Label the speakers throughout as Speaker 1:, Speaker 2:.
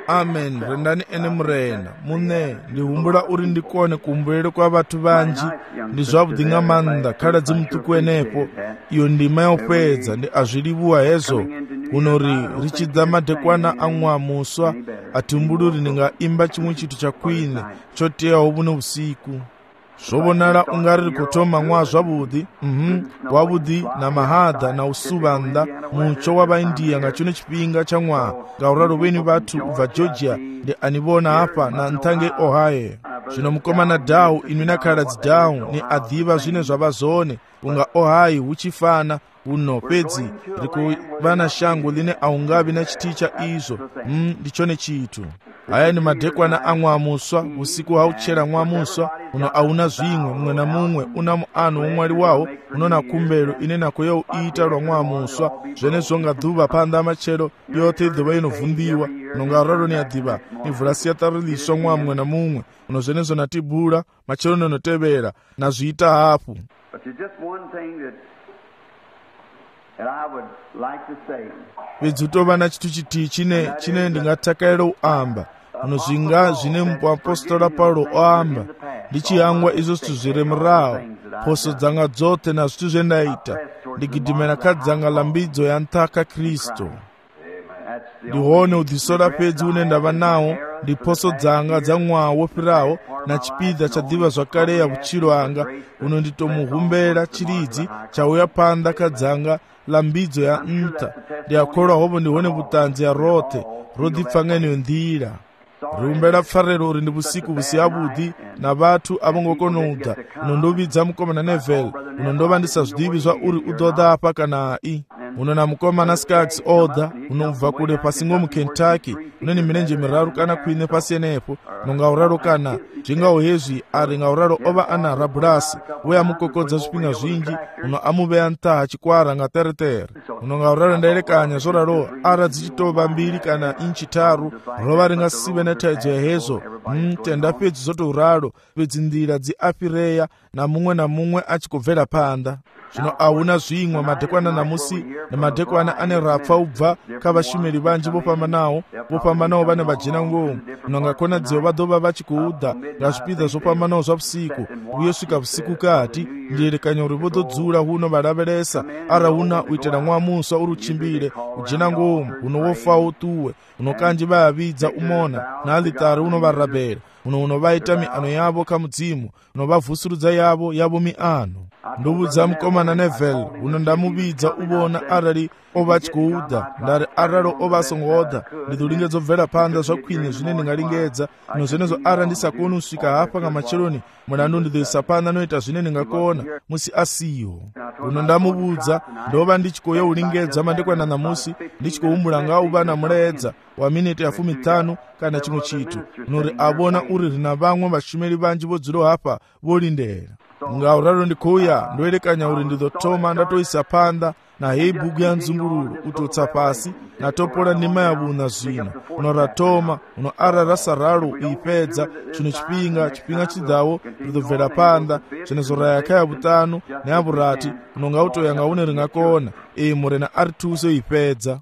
Speaker 1: amen. Rendani ene murena mune ndihumbula uri ndikone kumbulele kwa vhathu vanji ndi zwavhuḓi nga maanḓa khaladzi muṱuku enepo. Iyo ndima ya u fhedza ndi a zwi livhuwa hezwo kuno ri tshi ḓa madekwana a ṅwaha muswa a thi humbuli uri ndi nga imba tshiṅwe tshithu tsha khwine tsho teaho vhuno vhusiku. Zwo vhonala ungari ri khou thoma ṅwaha zwavhuḓi wavhuḓi na mahaḓa na u suvha nnḓa mutsho wa vhaindia nga tshone tshifhinga tsha ṅwaha. Ngauralo vheni vhathu u bva Georgia ndi ani vhona hafha na nṱha ngei Ohio. Zwino mukomana Dau inwi na khaladzi Dau ni a ḓivha zwine zwa vha zwone unga Ohio hu tshi fana huno fhedzi ri khou vha na shango ḽine a hu nga vhi na tshithihi tsha izwo. Ndi tshone tshithu. Haya ni madekwana a ṅwaha muswa vhusiku ha u tshela ṅwaha muswa uno a huna zwiṅwe muṅwe na muṅwe una muano wo ṅwaliwaho uno na khumbelo ine na khou ya u ita lwa ṅwaha muswa zwenezwo nga ḓuvha phanḓa ha matshelo yoṱhe i ḓovha yo no vunḓiwa. Uno nga ralo ni a ḓivha ni vula siaṱari ḽiswa ṅwaha muṅwe na muṅwe uno zwenezwo na tibula matshelo no no tevhela na zwi ita hafhu. Fhedzi hu tou vha na tshithu tshithihi tshine ndi nga takalela u amba uno zwinga zwine muapostola Paulo o amba ndi tshi hangwa izwo zwithu zwi re muraho phoso dzanga dzoṱhe na zwithu zwe nda ita ndi gidimela kha dzanga ḽa mbidzo ya nṱha kha Kristo. Ndi hone u ḓisola fhedzi hune nda vha naho ndi phoso dzanga dza ṅwaha wo fhiraho na tshipiḓa tsha ḓivha zwakale ya vhutshilo hanga uno ndi tou muhumbela tshilidzi tsha u ya phanḓa kha dzanga ḽa mbidzo ya nṱha. Ndi a kholwa hovho ndi hone vhuṱanzi ha roṱhe ro ḓipfa nga heneyo nḓila. Ri humbela pfarelo uri ndi vhusiku vhu si havhuḓi na vhathu a vho ngo kona u ḓa. Uno ndo vhidza mukomana Neville uno ndo vha ndi sa zwiḓivhi zwa uri u ḓo ḓa hafha kana i. Uno na mukomana Skaggs o ḓa uno bva kule fhasi ngomu Kentucky une ni milenzhe miraru kana khwine fhasi henefho. No nga uralo kana zwingaho hezwi a ri nga uralo o vha a na rabulasi we a mu kokodza zwifhinga zwinzhi uno a mu vhea nṱha ha tshikwara nga ṱereṱere. Uno nga uralo nda elekanya zwo ralo ara dzi tshi tou vha 2 kana inchi 3 ro vha ri nga si vhe na thaidzo ya hezwo. Tenda fhedzi zwo tou ralo fhedzi nḓila dzi a fhireya na muṅwe a tshi khou bvela phanḓa. Zwino a hu na zwiṅwe madekwana namusi na madekwana ane ra pfa u bva kha vhashumeli vhanzhi vho fhambanaho vhane vha dzhena ngomu. Uno nga khonadzeo vha ḓo vha vha tshi khou ḓa nga zwipiḓa zwo fhambanaho zwa vhusiku vhuyo swika vhusiku kati. Ndi elekanya uri vho ḓo dzula huno vha lavhelesa ara huna u itela ṅwaha muswa uri u tshimbile u dzhena ngomu uno wo faho u ṱuwe uno kanzhi vha ya vhidza u mona na aliṱari uno vha rabela uno vha ita miano yavho kha mudzimu uno vha vusuludza yavho miano. Ndo vhudza mukomana Neville uno nda mu vhidza u vhona arali o vha tshi khou ḓa. Nda ri arali o vha songo ḓa ndi ḓo lingedza u bvela phanḓa zwa khwine zwine ndi nga lingedza. No zwenezwo arali ndi sa koni u swika hafha nga matsheloni mulandu ndi ḓo isa phanḓa no ita zwine ndi nga kona musi a siho. Uno nda mu vhudza ndo vha ndi tshi khou ya u lingedza madekwana namusi ndi tshi khou humbula nga u vha na mulaedza wa miniti ya 15 kana tshiṅwe tshithu nori a vhona uri ri na vhaṅwe vhashumeli vhanzhi vho dzulaho hafha vho lindela. Nga uralo ndi khou ya ndo elekanya uri ndi ḓo thoma nda tou isa phanḓa na heyi bugu ya nzumbululo u tou tsa fhasi na topola ndima ya vhuṋa. Zwino uno ra thoma uno arali ra sa ralo u i fhedza zwino tshifhinga tshi ḓaho ri ḓo bvela phanḓa zwenezwo ra ya kha ya vhuṱanu na ya vhurathi uno nga u tou ya nga hune ri nga kona. Murena a ri thuse u i fhedza.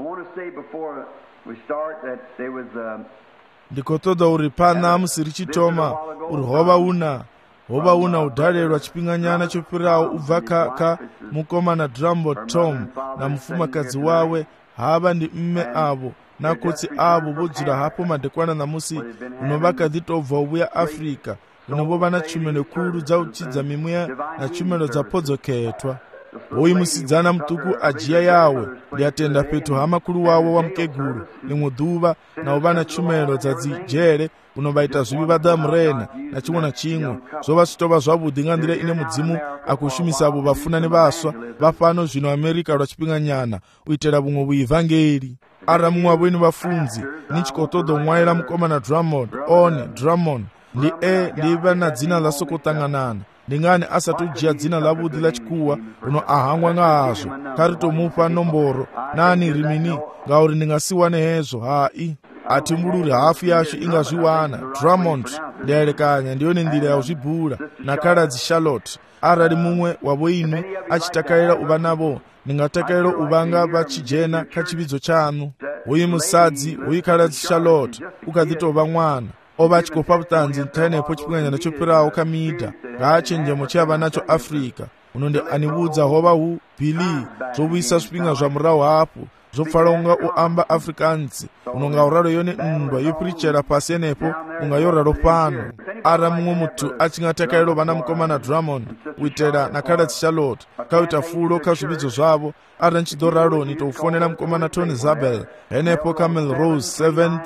Speaker 1: Ndi khou ṱoḓa uri phanḓa ha musi ri tshi thoma uri ho vha huna u dalelwa tshifhinganyana tsho fhiraho u bva kha mukomana Drummond Tom na mufumakadzi wawe havha ndi mme avho na khotsi avho vho dzula hafho madekwana namusi uno vha kha ḓi tou bva u vhuya Afrika. Uno vho vha na tshumelo khulu dza u tshidza mimuya na tshumelo dza podzokhethwa. Hoyu musidzana muṱuku a dzhia yawe ndi a tenda fhethu ha makhulu wawe wa mukegulu ḽiṅwe ḓuvha na u vha na tshumelo dza dzi dzhele uno vha ita zwivhi vha ḓa murena na tshiṅwe na tshiṅwe. Zwo vha zwi tou vha zwavhuḓi nga nḓila ine mudzimu a khou shumisa avho vhafunani vhaswa vha fhano zwino Amerika lwa tshifhinganyana u itela vhuṅwe vhuivangeli. Ara muṅwe wa vhoinu vhafunzi ni tshi khou ṱoḓa u ṅwalela mukomana Drummond ndi vha na dzina ḽa sokou ṱanganana. Ndi ngani a sa tou dzhia dzina ḽavhuḓi ḽa tshikhuwa uno a hangwa nga hazwo. Kha ri tou mufha nomboro nani ri mini ngauri ndi nga si wane hezwo. Hai, atimbulure hafu yashu ingazviwana. Drummond ndiyalekanya ndiyone ndira ya uzvibhura nakadzi Charlotte. Arali mumwe wavo inu achitakaira uva navo, ndingatakaira uvanga vachijena kachividzo chanu. Uyu musadzi uyu kadzi Charlotte ukadzitova mwana ova achikopa butanzi ntanepo chipinganyano chopirawo kamidha ngaachenjemo chava nacho Afrika. Unondi aniudza hova hu Billy zovuyisa zvipinga zvamurawo hapo zvopfala unga uamba Afrikaans unonga uraro yone ndwa yoprichera pasi enepo unga yoraro pano. Ara mumwe mutu achingatakairo vana mukomana Drummond kuitera nakadzi Charlotte kauita fulo kazvividzo zvavo. Ara nchidoraro nitofonera mukomana Tony Zabel enepo Camel Rose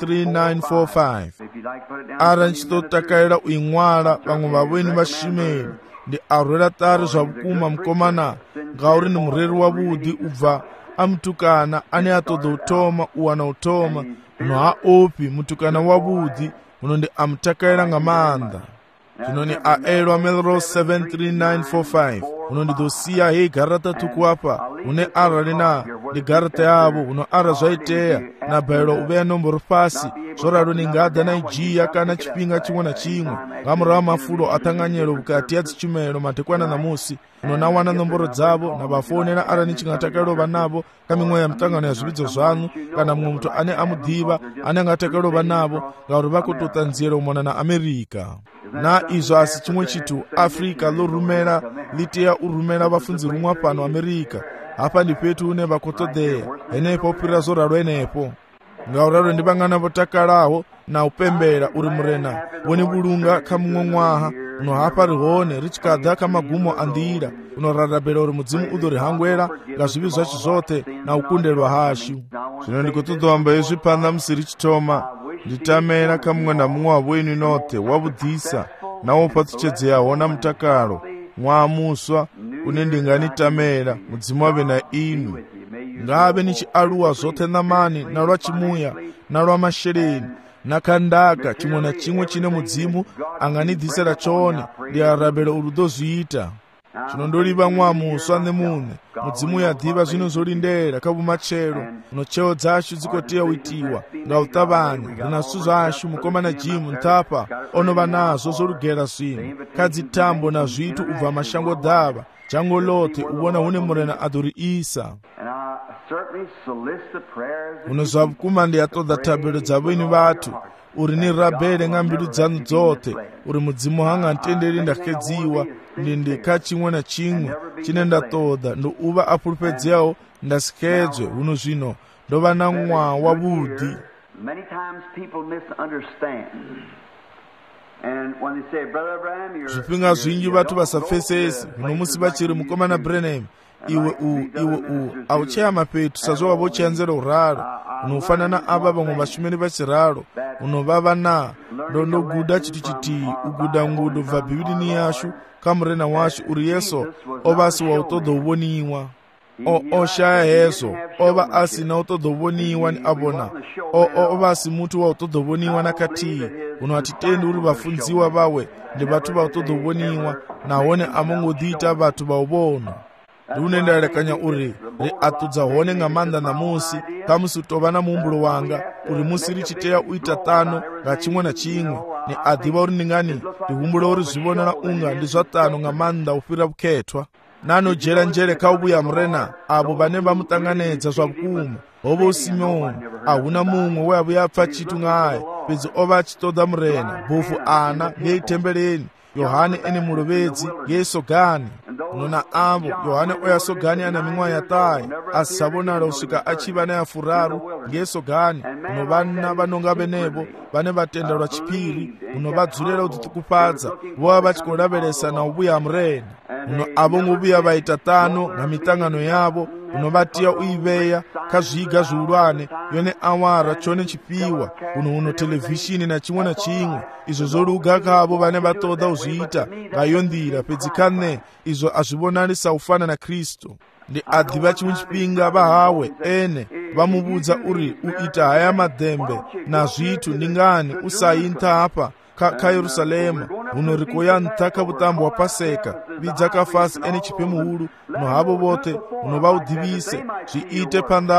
Speaker 1: 73945. Ara nchitotakaira uimwala vamwe vavoini vashimeri ndi arwera tari zvavukuma mukomana ngauri ni mureri wavudi ubva amutukana ane atoda utoma uwana utoma uno haopi mutukana wavudi unondi amutakaira ngamaanda. Zvinoni aelwa Melrose 73945 unondi dosiya hei garata tukuapa une aralina ndi garata yavo uno ara zvaiteya nabayirwa uveya nomboro pasi zvoraro ningadha naijiya kana chipinga chimwe na chimwe ngamurawa mafulo atanganyelo vukati ya dzichumelo madekwana namusi uno nawana nomboro dzavo navafonera ara nichingatakairo vanavo kamimwe ya mutangano ya zvividzo zvanu kana mumwe mutu ane amudhiva ane angatakairo vanavo ngauri vakutota nzira umona na Amerika. Na izvo asi chimwe chitu Afrika lorumera liteya urumera vafunzi rumwa pano Amerika hapa ndi petu une vakotodeya enepo pira zoraro enepo ngauraro ndi vang'ana votakalawo na upembera uri murena woni bulunga kamumwe mwaha uno hapa rihone richikadha kamagumo andira unorarabera uri mudzimu udorihangwera nga zvivi zvacho zvote na ukundelwa hashu. Zvino ndikutodoamba izvi panda musiri chitoma nditamera kamumwe na mumwe wavo inu note wavudhisa nawo patsuchedzeyawo na mutakalo mwamuswa une ndinganitamera mudzimu wave na inu ngave nichialuwa zote namani nalwa chimuya nalwa mashereni nakandaka chimwe na chimwe chine mudzimu anganidhisira chone ndiarabera urudo zviita. Chinondoliva mwamuswa nemune mudzimu yadhiva zvino zolindera kabumachero uno cheo dzashu dzikoteya uitiwa ngautavanya rinasu zvashu mukomana Jim ntapa onova nazvo zolugera zvino kadzitambo na zvitu ubva mashango dhava jango lote uwona hune murena adoriisa unozva vukuma ndiyatoda tabelo dzavoini vatu uri ni rabele ng'ambilu dzanu dzote uri mudzimu hanga ntenderi ndakedziwa ndindi kachimwe na chimwe chine ndatoda ndo uva apulupedzewo ndasikedzwe uno zvino ndova na mwa wavudi. Zvipinga zvinji vatu vasapfesesi uno musi vachiri mukomana Branham iwe aucheya mapetu sazvo wavo uchianzera uraro unofanana ava vamwe vashumeri vachiraro unovava na ndondoguda chitu chitii uguda ngudo bva bhibhilini yashu kamurena washu uri yeso ova asi wautoda uvoniwa oshaya hezo ova asina utoda uvoniwa ni avona ova asi mutu wautoda uvoniwa nakatii uno hatitendi uri vafunziwa vawe ndi vatu vautoda uvoniwa nahone amongodhiita vatu vauvona. Ndune ndalekanya uri ri atudza hone ng'amanda namusi kamusi utova na muumbulo wanga uri musi richiteya uita tano nga chimwe na chimwe ni adhiva uri ndingani ndihumbulo uri zvivonera unga ndi zvatano ng'amanda ufira vukhethwa nanojera njere kaubuya murena avo vane vamutanganedza zvavukuma hovo usimeoni ahuna mumwe weavo yapfa chitu ng'aye pedzi ova achitoda murena bofu ana ngeitembeleni Yohane ene mulovedzi ngeesogani unona avo Yohane oyasogani ana mimwa yatayi asabonala usika achiva nayafuraru ngeesogani uno vana vanonga venevo vane vatendalwa chipiri uno vadzulera udzitukupadza vova vachikolavelesa na ubuya murena uno avo ngubuya vaita tano nga mitangano yavo uno vatiya uiveya kazviga zviulwane yone awara chone chipiwa uno televhishini na chimwe na chimwe izvo zoluga kavo vane vatoda uzviita ngayo ndira pedzikane izvo azvivonani saufana na Kristu ndi adhiva chimwe chipinga vahawe ene vamubudza uri uita haya madhembe na zvitu ndingani usayinta apa ka Yerusalema uno rikoya ntaka vutambo wa Paseka vidzakafasi ene chipemuhulu uno havo vote uno vaudhivise zviite pandavo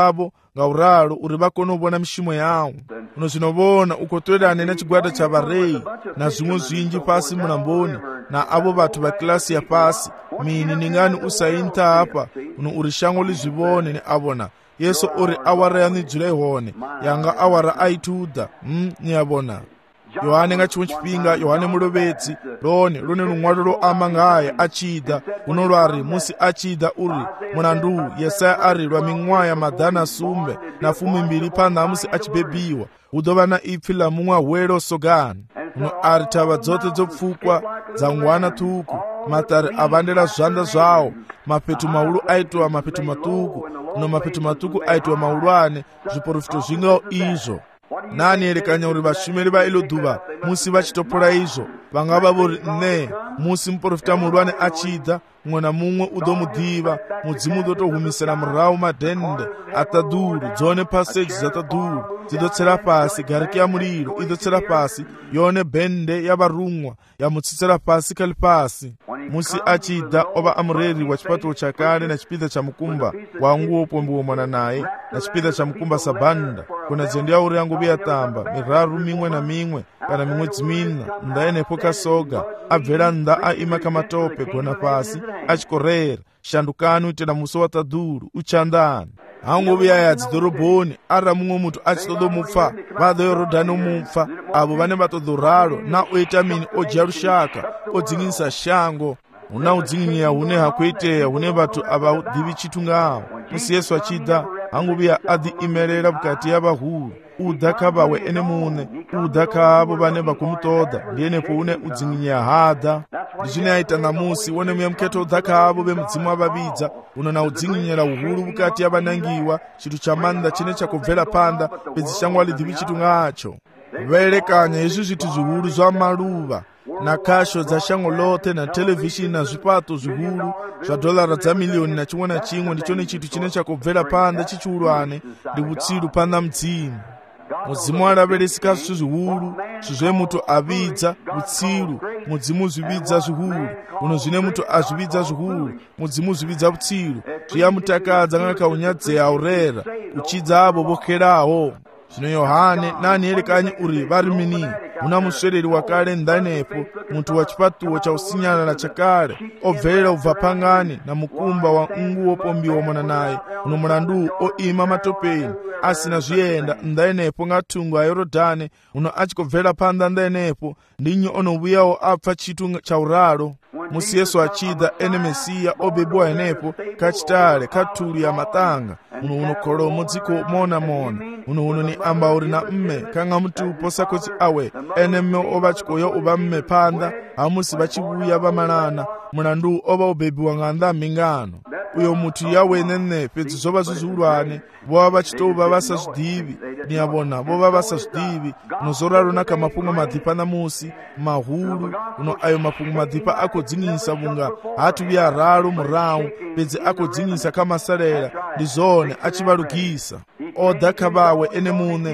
Speaker 1: ngauralo uri vakone uvona mishumo yawo. Uno zvinovona uko toerane nechigwada chavarei na zvimwe zvinji pasi mulamboni na avo vathu va klasi ya pasi. Mini ningani usainta apa uno uri shango lizvivone neavona. Yesu uri awara yanidzula ihone yanga awara aituda niyavona. Yohane nga chimwe chipinga Yohane mulovedzi lone lune lumwalo loama ngaye achida uno lwari musi achida uri mulandu Yesaya ari lwa ming'waya madana sumbe na fumi mbili panda musi achibebiwa udova na ipfi la mumwe hwelo sogani. Uno ari thava dzote dzopfukwa dza ngwana thuku matari avandela zvanda zvawo mapetu maulu aitwa mapetu matuku uno mapetu matuku aitwa maulwane zviprofito zvingawo izvo. Nani elekanya uri vashumeri va ilo duva musi vachitopola izvo vangava vori ne musi muprofita mulwane achida mumwe na mumwe udomudiva mudzimu udotohumisira murau madhende ataduru dzone paseji zataduru dzidotsera pasi gariki ya muliro idotsera pasi yone bhende yavarumwa yamutsitsira pasi kali pasi. Musi achida ova amureri wa chipaturo chakale na chipida cha mukumba wanguwo pombiwo mwana naye na chipida cha mukumba sabanda kuna dzendo yauri yangu viyatamba miraru mimwe na mimwe kana mimwe dzimina ndaenepo kasoga abvera nda aima kamatope gona pasi achikorera shandukani utena muso wataduru uchandani. Hangu viyayadzi dorobhoni ara mumwe mutu achitodomupfa vado yorodhani omupfa avo vane vatodoralo na oitamini ojiya rushaka odzinginisa shango una udzinginya hune hakuiteya hune vathu avadivi chitu ngawo. Musi Yesu achida hangu viya adhi imerera vukati yavahulu udhaka vawe ene mune udhaka avo vane vakumutoda ndienepo une udzinginya hadha ndichine aita namusi wone muya muketo udhaka avo vemudzimu avavidza uno na udzinginyira uhulu vukati yavanangiwa chitu chamanda chine chakubvera panda pedzishango alidhivi chitu ngacho. Vaerekanya izvi zvitu zvihulu zva maluva na kasho dza shango lote na televishini na zvipato zvihulu zva dolara dza milioni na chimwe na chimwe ndichone chitu chine chakubvera panda chichiulwane ndi utsilu panda mudzimu. Mudzimu alaveresika zvithu zvihulu zvizve mutu avidza utsilu mudzimu zvividza zvihulu uno zvine mutu azvividza zvihulu mudzimu zvividza utsilu zviyamutakadza ngakaunyadzeya aurera uchidza avo vokerawo. Zvino Yohane nani elekanyi uri vari mini muna muswereri wakale ndanepo mutu wa chipatuwo cha usinyalala chakale obverera ubva pangani na mukumba wa nguwo pombiwa mwana naye uno mulandu oima matopeni asina zviyenda ndaenepo ngatungu a Yorodhani uno achikobvera panda ndaenepo ndinyo onovuyawo apfa chitu cha uralo. Musi Yesu achida ene Mesiya obebiwa enepo kachitale katulu ya matanga uno kolomo dziko mona uno ni amba uri na mme kanga mutu posa kuti awe ene mme ova chikoyo uva mme panda hamusi vachivuya vamalana mulandu ova ubebiwa nganda mingano. Uyo mutu yawe nene pedzi zova zviziulwane vova vachitova vasazvidivi niyavona vova vasazvidivi unozoraro naka mapungo madhipa namusi mahulu uno ayo mapungo madhipa akodzinisa vunga hatu vya raro murau pedzi akodzinisa kamasalela ndizone achivarugisa. Odhaka vawe ene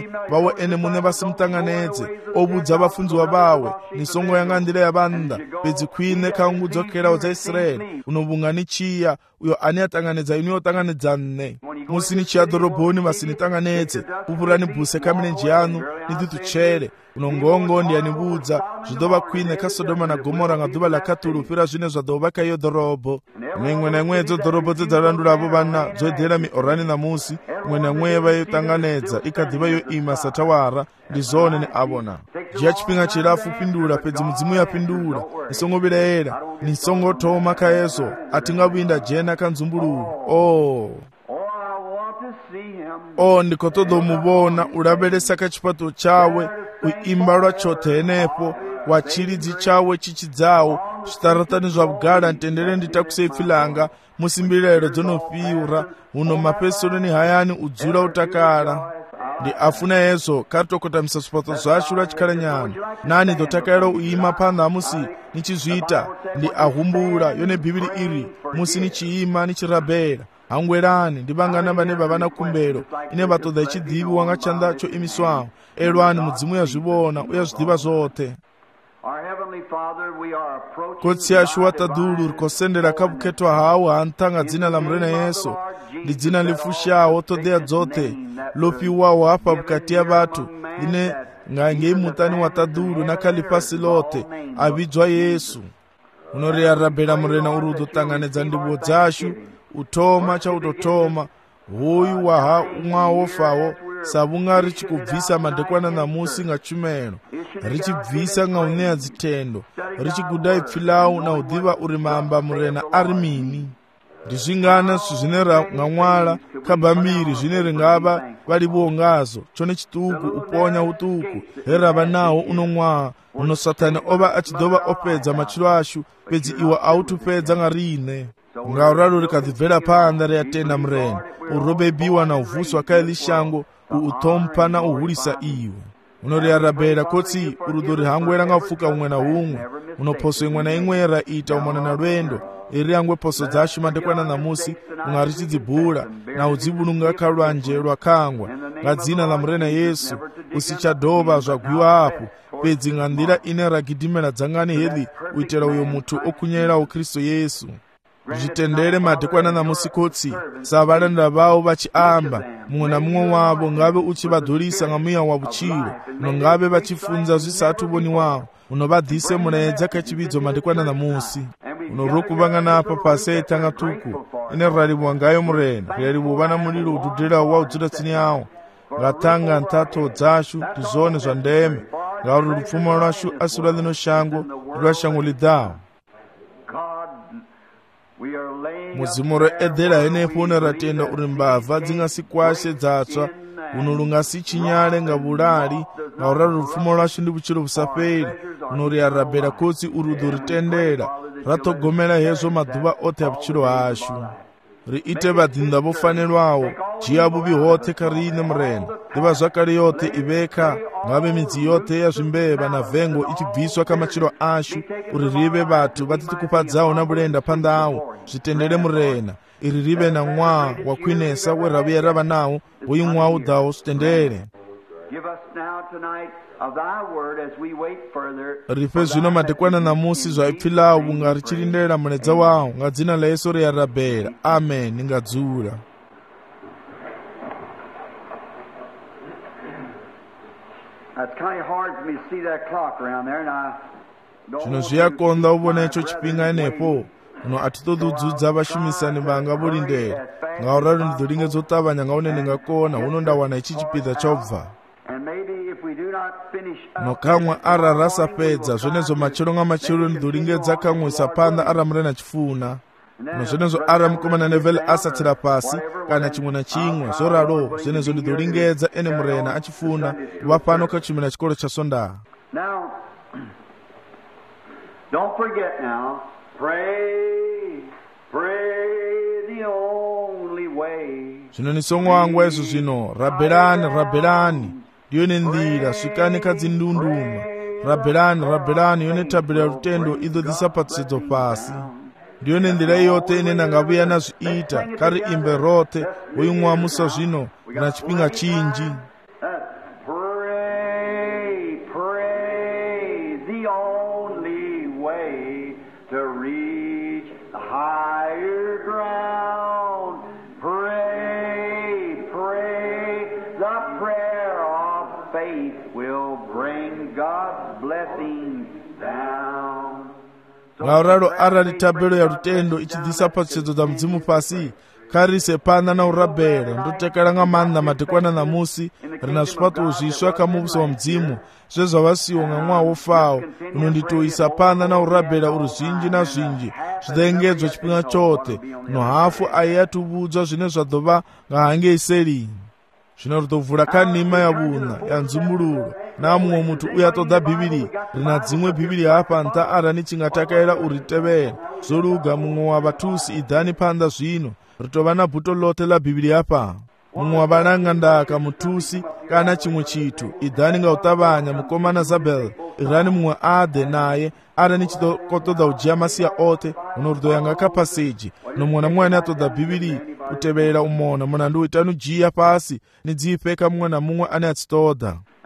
Speaker 1: mune vasimutanganedze obudza vafundziwa vawe nisongo yangandira yavanda pedzi kwine kaungudzokerawo dza Israeli unovunga ni chiya uyo ani atanganedza inu yotanganedza nne. Musi ni chiya dorobhoni vasinitanganedze upurani bhuse kamilenji yanu nidituchere unongongo ndiyanibudza zvidova kwine kaSodoma na Gomora ngaduva lakatulupira zvine zvadova kaiyo dorobo. Mimwe na imwe dzodorobo dzedzalandula avo vana dzoedhera miorani namusi imwe na imwe vayotanganedza ikadhiva yo ima satawara ndizone ni avona. Jiya chipinga chirafu pindula pedzi mudzimu yapindula nisongo vileera nisongo thoma kayeso atingavwinda jena kanzumbululu. Ndikotodomuvona ulavelesa kachipato chawe uimba lwachothe enepo wachilidzi chawe chichidzawo zvitaratani zva vugala ntendere nditakuseifilanga musimbilelo dzonofiura uno mapesolo ni hayani udzula utakala. Ndi afuna yeso karitokotamisa zvipato zvacho lwachikala nyana nani dotakaira uima panda hamusi nichizvita ndi ahumbula yone bhibili iri musi nichiima nichirabhera hangwerani ndivangana vane vavana kumbelo ine vatodha ichidhivi wanga chanda cho imiswawo elwani mudzimu yazvivona uyazvidiva zvote. Kotsi yashu watadulu rikosendera kabuketwa hawo hantanga dzina la murena Yesu ndi dzina lifushawo todea dzote lofiwawo hapa bukati ya batu ine ngange mutani watadulu na kalipasi lote abidzwa Yesu. Unoriarabela murena urudo tanganedza ndibo dzashu utoma cha utotoma hoyu waha umwawo fawo sabunga richikubvisa madekwana namusi nga chumeno richibvisa nga uneya dzitendo richiguda ipfilau na udhiva uri mamba murena ari mini ndizvingana zvinera ng'amwala kabamiri zvinere ngava valivongazo chone chituku uponya utuku herava nawo unomwaha uno satani ova achidova opedza machiro ashu pedzi iwa autupedza nga rine ngauralo rikadzibvera panda reyatenda murena urobebiwa na uvuswa kaelishango uutompa na uhulisa iwe unoriarabela kotsi urudo rihangwera nga ufuka umwe na umwe unoposo imwe na imwe raita umwana na lwendo iri yangwe poso dzashu madekwana namusi ungarichidzibhula na udzibulunga kalwanje lwakangwa nga dzina la murena Yesu usichadova zvagwiwa apo pedzi nga ndira ine ragidimela dzangani heli uitela uyo mutu okunyera Kristo Yesu. Zvitendere madekwana namusi kotsi savalanda vavo vachiamba mumwe na mumwe wavo ngave uchivadhurisa nga mweya wa vuchiro nongave vachifunza zvisatu voni wavo unovadhise munaedza kachividzo madekwana namusi unorokuva apa pasi aitanga tuku ine rarivwa ngayo murena rarivwa na mulilo udhudhira waudzira tsini yawo ngatanga ntato dzashu tizone zva ndeme ngauri rupfuma rwashu asura lino shango rwashango lidhawo muzimu roedhera henepo uneratenda uri mbavha dzingasikwashe dzatsva uno lungasichinyale nga vulali ngauraro rupfumo rwashu ndi vuchiro vusaperi unoriarabela kotsi urudo ritendera ratogomera hezvo madhuva ote avuchiro hashu riite vadhinda vofanelwawo jiya vuvi hote karine murena ndiva zvakare yote iveka ngave midzi yote yazvimbeva na vhengo ichibviswa kamachiro ashu uri rive vatu vatitikupadzawo na vulenda pandawo zvitendere murena iri rive na mwaha wakwinesa weravuya rava nawo uyu mwaha udhawo zvitendere rife zvino madekwana namusi zvaipfilawo bunga richirindera muledza wawo nga dzina la Yesu riarabela amen ngadzula. Zvino zviyakonda uvona icho chipinga inepo uno atitodudzudza vashumisani vanga vulindera ngauraro ndidzolinge dzotavanya ngaune ndingakona uno ndawana ichi chipidha chaubva nokamwe ararasapedza zvenezvo machero nga machero ndidolingedza kamwisa panda aramurena chifuna nozvenezvo ara mukomana nevhele asatsira pasi kana chimwe na chimwe zoraro zvenezvo ndidolingedza ene murena achifuna kuva pano kachumira chikoro chasonda.
Speaker 2: Don't forget now, pray the only way.
Speaker 1: Zvino nisongwangwa izvo zvino rabelani ndiyo nendira svikani kadzindunduma rabelani yone tabhira rutendo idzo dzisapatsidzo pasi ndiyo nendira iyote ine ndangavuya nazviita kari imbe rote woimwamusa zvino na chipinga chinji. ngauraro arali tabelo ya rutendo ichidzisa patshedzo dza mudzimu pasi karise panda na urabela ndotekera nga manda madekwana namusi rina swipato zviswa kamubuso wa mudzimu zvezvavasiwo nga mwaha wofawo unonditoisa panda na urabela uri zvinji na zvinji zvidengedzwa chipinga chote no hafu aiyatuvudzwa zvine zvadhova nga hange iseri zvino rutovhura kanima ya vuna ya nzumbululo na mumwe mutu uyatoda bhibhiri rina dzimwe bhibhiri hapa nta arani chingatakaira uritevera zoluga mumwe wa vatusi idhani panda zvino ritova na bhuto lote la bhibhiri hapa mumwe wa vanangandaka mutusi kana chimwe chitu idhani nga utavanya mukomana Zabel irani mumwe ade naye arani chitokotoda ujia masiya ote unorudo yanga kapaseji nomwana mwana atoda bhibhiri kutevera umona munandu itanu jia pasi nidzipeka mumwe na mumwe ane atsitoda.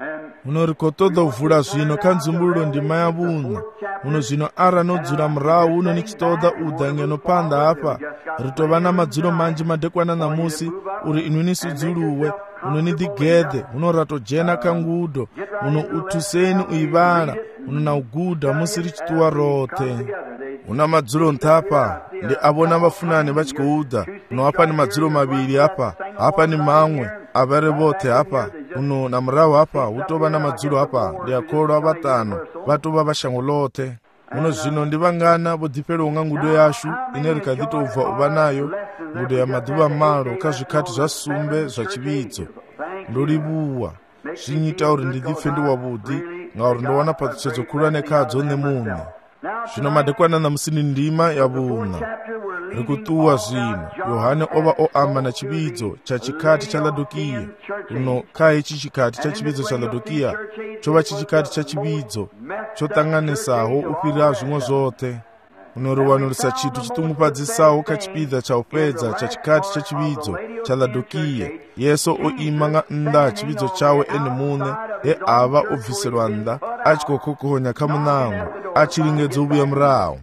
Speaker 1: muno ri khou ṱoḓa u vula zwino kha nzumbululo ndima ya vhuṋa. Muno zwino ara no dzula murahu uno ni tshi ṱoḓa u ḓa ngeno phanḓa hafha, ri tou vha na madzulo manzhi madekwana ṋamusi uri inwi ni sudzuluwe, uno ni ḓigeḓe, uno ra tou dzhena kha ngudo, uno u thuseni u i vhala, uno na u guda musi ri tshi ṱuwa roṱhe. Una madzulo nṱhafha ndi a vhona vhafunani vha tshi khou ḓa, uno hafha ni madzulo mavhili hafha, hafha ni maṅwe a vha ri vhoṱhe hafha, uno na murahu hafha hu tou vha na madzulo hafha, ndi a kholwa vhaṱanu vha tou vha vha shango ḽoṱhe. Muno zwino ndi vhangana vho ḓifhelwaho nga ngudo yashu ine ri kha ḓi tou bva u vha nayo, ngudo ya maḓuvha malo kha zwikhathi zwa sumbe zwa tshivhidzo. Ndo livhuwa, zwi nnyita uri ndi ḓipfe ndi wavhuḓi ngauri ndo wana phaṱhutshedzo khulwane khadzo nṋe muṋe. Zwino madekwana ṋamusi ni ndima ya vhuṋa. Ri khou ṱuwa zwino. Yohane o vha o amba na tshivhidzo tsha tshikhathi tsha Laodikiya. Uno kha hetshi tshikhathi tsha tshivhidzo tsha Laodikiya tsho vha tshi tshikhathi tsha tshivhidzo tsho ṱanganesaho u fhira zwiṅwe zwoṱhe. Uno ri wanulusa tshithu tshiṱungufhadzisaho kha tshipiḓa tsha u fhedza tsha tshikhathi tsha tshivhidzo tsha Laodikiya. Yesu o ima nga nnḓa ha tshivhidzo tshawe ene muṋe, he a vha o bviselwa nnḓa a tshi khou khokhonya kha muṋango, a tshi lingedza u vhuya murahu.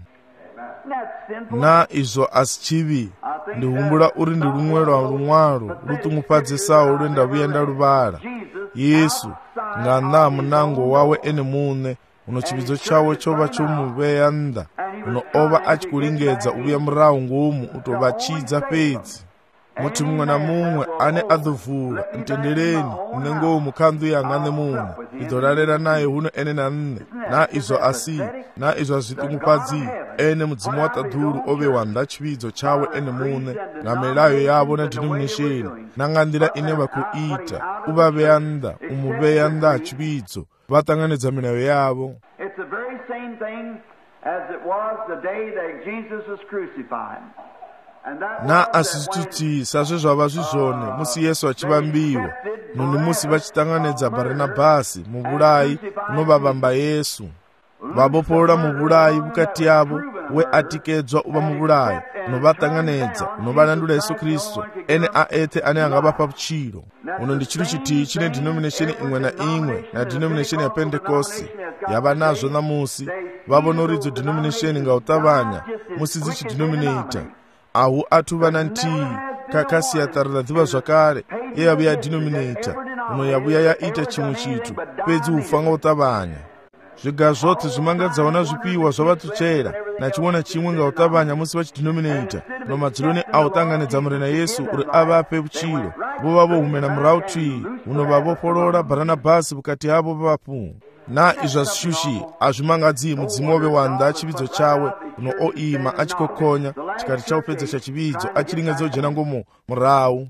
Speaker 1: Na izwo a si tshivhi, ndi humbula uri ndi luṅwe lwa luṅwalo luṱungufhadzisaho lwe nda vhuya nda luvhala. Yesu nga nnḓa ha muṋango wawe ene muṋe, uno tshivhidzo tshawe tsho vha tsho mu vhea nnḓa, uno o vha a tshi khou lingedza u vhuya murahu ngomu u tou vha tshidza fhedzi. Muthu muṅwe na muṅwe ane a ḓo vula, ntendeleni nṋe ngomu kha nnḓu yanga nṋe muṋe, ndi ḓo lalela naye huno ene na nṋe. Na izwo a si, na izwo a zwiṱungufhadzi, ene mudzimu wa ṱaḓulu o vhewa nnḓa tshivhidzo tshawe ene muṋe nga milayo yavho na denomination, na nga nḓila ine vha khou ita, u vha vhea nnḓa, u mu vhea nnḓa ha tshivhidzo, vha ṱanganedza milayo yavho.
Speaker 2: It's the very same thing as it was the day that Jesus was crucified.
Speaker 1: Na a si zwithu sa zwe zwa vha zwi zwone musi Yesu a tshi vhambiwa, noni musi vha tshi ṱanganedza Baranabasi muvhulayi uno vha vhamba Yesu. Vha vhofholola muvhulayi vhukati havho we a tikedzwa u vha muvhulayi, uno vha ṱanganedza, uno vha landula Yesu Kristo, ene a eṱhe ane a nga vha fha vhutshilo. Uno ndi tshithu tshithihi tshine denomination iṅwe na iṅwe na denomination ya Pentekoste ya vha nazwo ṋamusi. Vha vhona uri idzo denomination nga u ṱavhanya musi dzi tshi denominata, a hu athu vha na nthihi kha siaṱari ḽa ḓivha zwakale ye ya vhuya ya denominata, uno ya vhuya ya ita tshiṅwe tshithu fhedzi u fa nga u ṱavhanya. Zwiga zwoṱhe zwi mangadzaho na zwifhiwa zwa vha ṱutshela na tshiṅwe na tshiṅwe nga u ṱavhanya musi vha tshi denominata, no madzuloni a u ṱanganedza mure na Yesu uri a vha fhe vhutshilo. Vho vha vho humela murahu thwi, uno vha vhofholola Baranabasi vhukati havho vhafu. Na izwa zwishushi a zwi mangadzi mudzimu o vhewa nnḓa tshivhidzo tshawe, uno o ima a tshi khokhonya tshikhathi tsha u fhedza tsha tshivhidzo a tshi lingedza u dzhena ngomu murahu.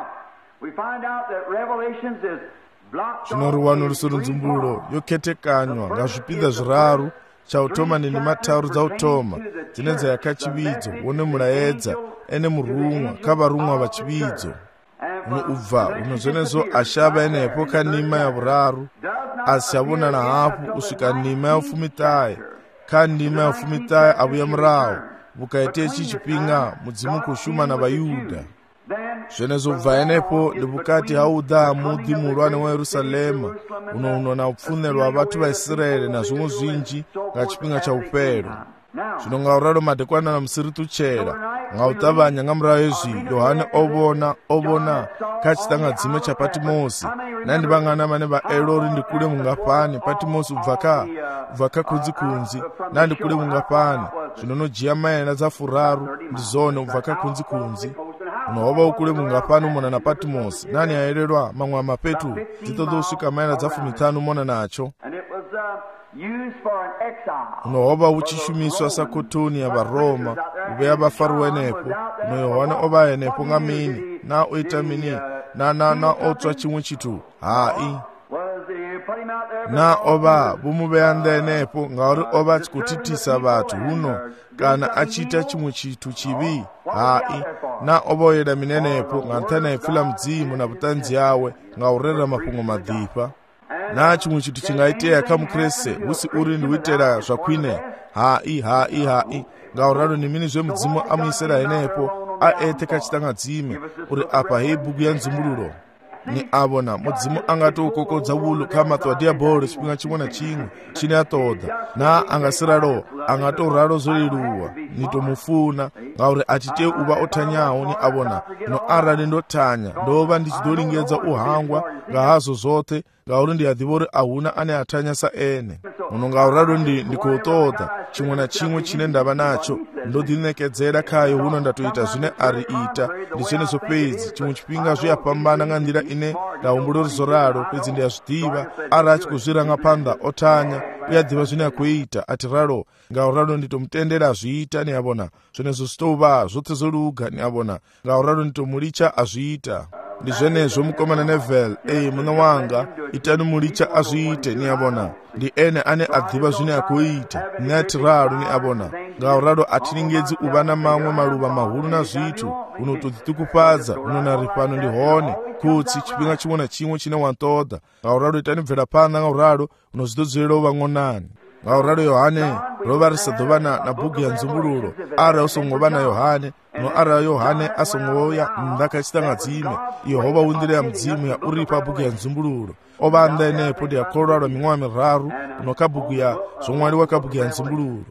Speaker 1: Zwino ri wanulusa uri nzumbululo yo khetekanywa nga zwipiḓa zwiraru. Tsha u thoma ndi ndima tharu dza u thoma dzine dza ya kha tshivhidzo, wone mulaedza ene murunwa kha vharunwa vha tshivhidzo. Uno u bva uno zwenezwo a shavha henefho kha ndima ya vhuraru, a si a vhonala hafhu u swika ndima ya 19. Kha ndima ya 19 a vhuya murahu. Vhukati hetshi tshifhinga mudzimu khou shuma na Vhayuda. Zwenezwo bva henefho ndi vhukati ha u ḓa ha muḓi muhulwane wa Yerusalema, uno na u pfunelwa vhathu vha Israele na zwiṅwe zwinzhi nga tshifhinga tsha ufhelo. Zwino nga uralo madekwana na musi ri ṱutshela nga u ṱavhanya nga murahu hezwi, Yohane o vhona kha tshiṱangadzime tsha Patimosi. Na ndi vhangana vhane vha ela uri ndi kule mungafhani Patimosi ubva kha khunzikhunzi, na ndi kule mungafhani. Zwino no dzhia maela dza 4 ndi zone ubva kha khunzikhunzi. Uno ho vha u kule mungafhani u mona na Patimosi, nani a elelwa maṅwe a mafhethu dzi ṱoḓa u swika maela dza 15 u mona natsho. Uno ho vha hu tshi shumiswa sa khothoni ya Vharoma u vhea vhafariwa henefho. Uno Yohane o vha henefho nga mini, na o ita mini, na o tswa tshiṅwe tshithu? Hai, na o vha vho mu vhea nnḓa henefho ngauri o vha a tshi khou thithisa vhathu huno, kana a tshi ita tshiṅwe tshithu tshivhi? Hai, na o vha o yela mini henefho nga nṱhani ha ipfhi ḽa mudzimu na vhuṱanzi hawe nga u rera mafhungo maḓipha. Na tshiṅwe tshithu tshi nga itea kha mukreste hu si uri ndi u itela zwa khwine? Hai, nga u ralo ndi mini zwe mudzimu a mu isela henefho a eṱhe kha tshiṱangadzime uri afha hei bugu ya nzumbululo. ni avona mudzimu angati ukokodza wulu kha maṱo a diabolo tshifhinga tshiṅwe na tshiṅwe tshine a ṱoḓa na angasiralo angatoralo zwo leluwa ni to mufuna ngauri a thi tei u vha o thanyaho ni avona no arali ndo thanya ndo vha ndi tshi ḓo lingedza u hangwa nga hazwo zwoṱhe ngauri ndi a ḓivha uri a huna ane a thanya sa ene uno ngauralo ndi khou ṱoḓa tshiṅwe na tshiṅwe tshine ndavha natsho ndo ḓiṋekedzela khayo huno nda to ita zwine a ri ita ndi zwenezwo fhedzi tshiṅwe tshifhinga zwi a fhambana nga nḓila ine nda humbula uri zwo ralo fhedzi ndi a zwiḓivha arali a tshi khou zwi ranga phanḓa o thanya u a ḓivha zwine a khou ita a thi ralo ngauralo ndi to mutendela a zwi ita ni a vhona zwenezwo zwi tou vha zwoṱhe zwo luga ni a vhona ngauralo ndi to mulitsha a zwi ita ndi zwenezwo mukomana Neville muṋe wanga itani mulitsha a zwi ite ni a vhona ndi ene ane a ḓivha zwine a khou ita nṋe a thi ralo ni a vhona ngauralo a thi lingedzi u vha na maṅwe maluvha mahulu na zwithu uno to ḓiṱukufhadza uno na ri fhano ndi hone khotsi tshifhinga tshiṅwe na tshiṅwe tshine wa ṱoḓa ngauralo itani bvela phanḓa ngauralo uno zwi ḓo dzulela u vha ṅonani ngauralo Yohane ro vha ri sa ḓo vha na bugu ya nzumbululo arali u songo vha na Yohane no arali Yohane a songo ya nnḓa kha tshiṱangadzime Yehova hu nḓila ya mudzimu ya uri fha bugu ya nzumbululo o vha nnḓa enepo ndi ya kholwa lwa miṅwaha miraru no kha bugu ya zwo ṅwaliwa kha bugu ya nzumbululo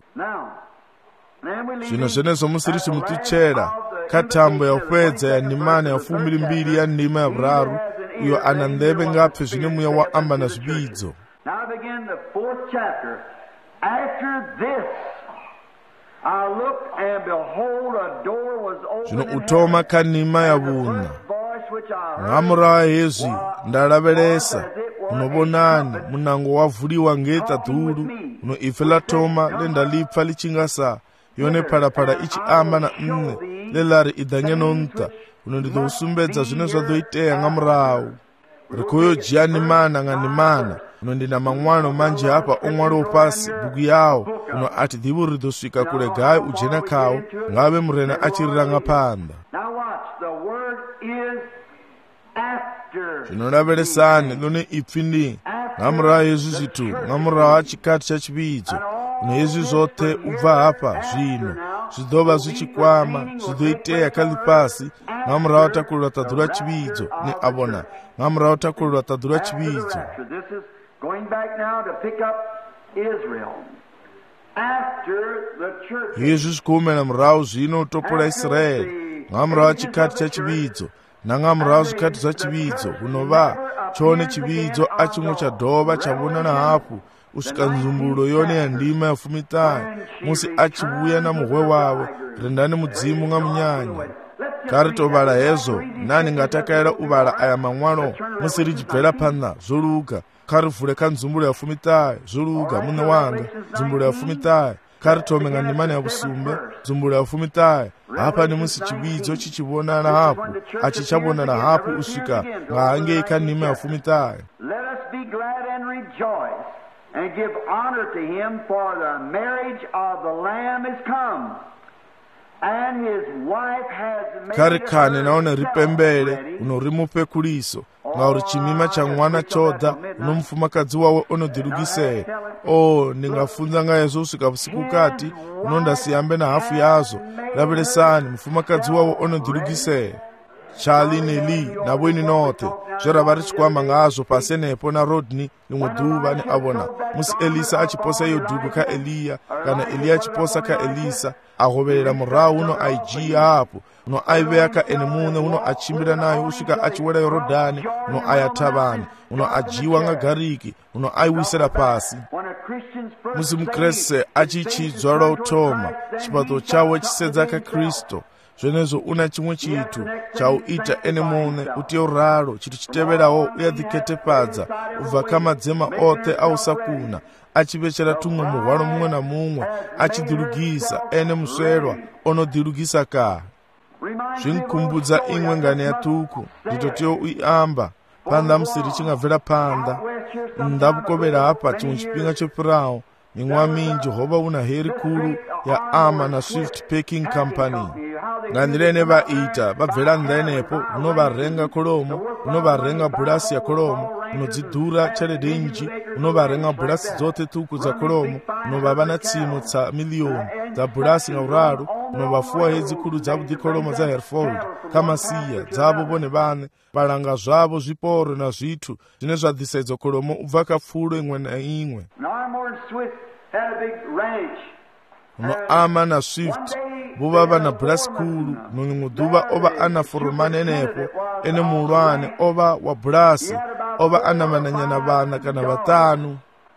Speaker 1: zwino zwenezwo musi ri tshi muṱutshela kha thambo ya u fhedza ya ndimana ya 12 ya ndima ya vhuraru uyo ana nḓevhe nga pfe zwine muya wa amba na zwibidzo.
Speaker 2: Now begin the 4th chapter. After this, I looked and behold a door was opened.
Speaker 1: Zvino utoma kha ndima ya vhuṋa nga murahu ha hezwi ndalavhelesa unobonani munango wavuliwa ngei ṱaḓulu uno ipfi ḽa thoma ḽe nda lipfa ḽi tshi nga sa yone phalaphala i tshi amba na nṋe ḽe ḽa ri i ḓa ngeno nṱha uno ndi ḓo u sumbedza zwine zwa ḓo itea nga murahu ri khou yo dzhia ndimana nga ndimana uno ndi na maṅwalo manzhi hafha o ṅwalwaho fhasi bugu yawo uno a thi ḓivhi uri ri ḓo swika kule gai u dzhena khawo ngavhe murena a tshi ri ranga phanḓa. Zwino lavhelesani ḽone ipfi ndi nga murahu hezwi zwithu nga murahu ha tshikhathi tsha tshivhidzo uno hezwi zwoṱhe u bva hafha zwino zwi ḓo vha zwi tshi kwama zwi ḓo itea kha ḽifhasi nga murahu ha takulelwa ṱaḓu lwa tshivhidzo ni a vhona nga murahu ha takulelwa ṱaḓu lwa tshivhidzo. Hezwi zwi khou humela murahu zwino u topola Israeli nga murahu ha tshikhathi tsha tshivhidzo na nga murahu zwikhathi zwa tshivhidzo huno vha tshone tshivhidzo a tshiṅwe tsha dovha tsha vhonala hafhu u swika nzumbululo yone ya ndima ya 19 musi a tshi vhuya na muhwe wawe rendani mudzimu nga munyanya. Kha ri tou vhala hezwo nani nga takalela u vhala aya maṅwalo musi ri tshi bvela phanḓa zwo luga kha ri vule kha nzumbulo ya 19 zwo luga muṋe wanga nzumbulo ya 19 kha ri thome nga ndimana ya vhusumbe nzumbulo ya 19 hafha ni musi tshivhidzo tshi tshi vhonala hafhu a tshi tsha vhonala hafhu u swika nga hangei kha ndima ya 19.
Speaker 2: And give honor to him, for the marriage of the Lamb is come, and his wife has made
Speaker 1: kharikane naone ri pembele uno ri mupe khuliso ngauri chimima cha ṅwana choda uno mufumakadzi wawe ono dilugisea ndi nga funza nga hezwo uswika vhusiku kati uno ndasiyambe na hafu yazo lavhelesani mufumakadzi wawe ono dilugisea Charlie Nelly na vhoini noṱhe zwe ra vha ri tshi khou amba ngazwo fhasi enepo na Rodney ḽiṅwe ḓuvha ni a vhona musi Elisa a tshi posa iyo dugu kha Eliya kana Eliya a tshi posa kha Elisa a hovhelela murahu uno a i dzhia hafhu uno a i vhea kha ene muṋe uno a tshimbila nayo u swika a tshi wela Yorodani uno a ya thavhani uno a dzhiiwa nga gariki uno a i wisela fhasi. Musi mukreste a tshi tshidzwa lwa u thoma tshifhaṱo tshawe tshi sedza kha Kristo zwenezwo una tshiṅwe tshithu tsha u ita ene muṋe u tea u ralo tshithu tshi tevhelaho u ya ḓikhethefhadza u bva kha madzema oṱhe a u sa kuna a tshi vhetshela thungo muhwalo muṅwe na muṅwe a tshi ḓilugisa ene muswelwa o no ḓilugisa kale. Zwi nkhumbudza iṅwe ngane ya ṱhukhu ndi to tea u i amba phanḓa musi ri tshi nga bvela phanḓa nnḓa vhukovhela hafha tshiṅwe tshifhinga tsho fhiraho miṅwaha minzhi ho vha hu na heri khulu ya Ama na Swift Packing Company. Nga nḓila ine vha ita vha bvela nnḓa enepo huno vha renga kholomo huno vha renga bulasi ya kholomo huno dzi ḓura tshelede nnzhi huno vha renga bulasi dzoṱhe ṱhukhu dza kholomo huno vha vha na tsimu dza miḽioni dza bulasi nga uralo no vhafuwa hedzi khulu dzavhuḓi kholomo dza Hereford kha masia dzavho vhone vhaṋe, vhalanga zwavho zwiporo na zwithu zwine zwa ḓisedzo kholomo u bva kha pfulo iṅwe na iṅwe. No Ama na Swift vho vha vha na bulasi khulu, no ḽiṅwe ḓuvha o vha a na foromani henefho ene muhulwane o vha wa bulasi, o vha a na vhananyana vhana kana vhaṱanu.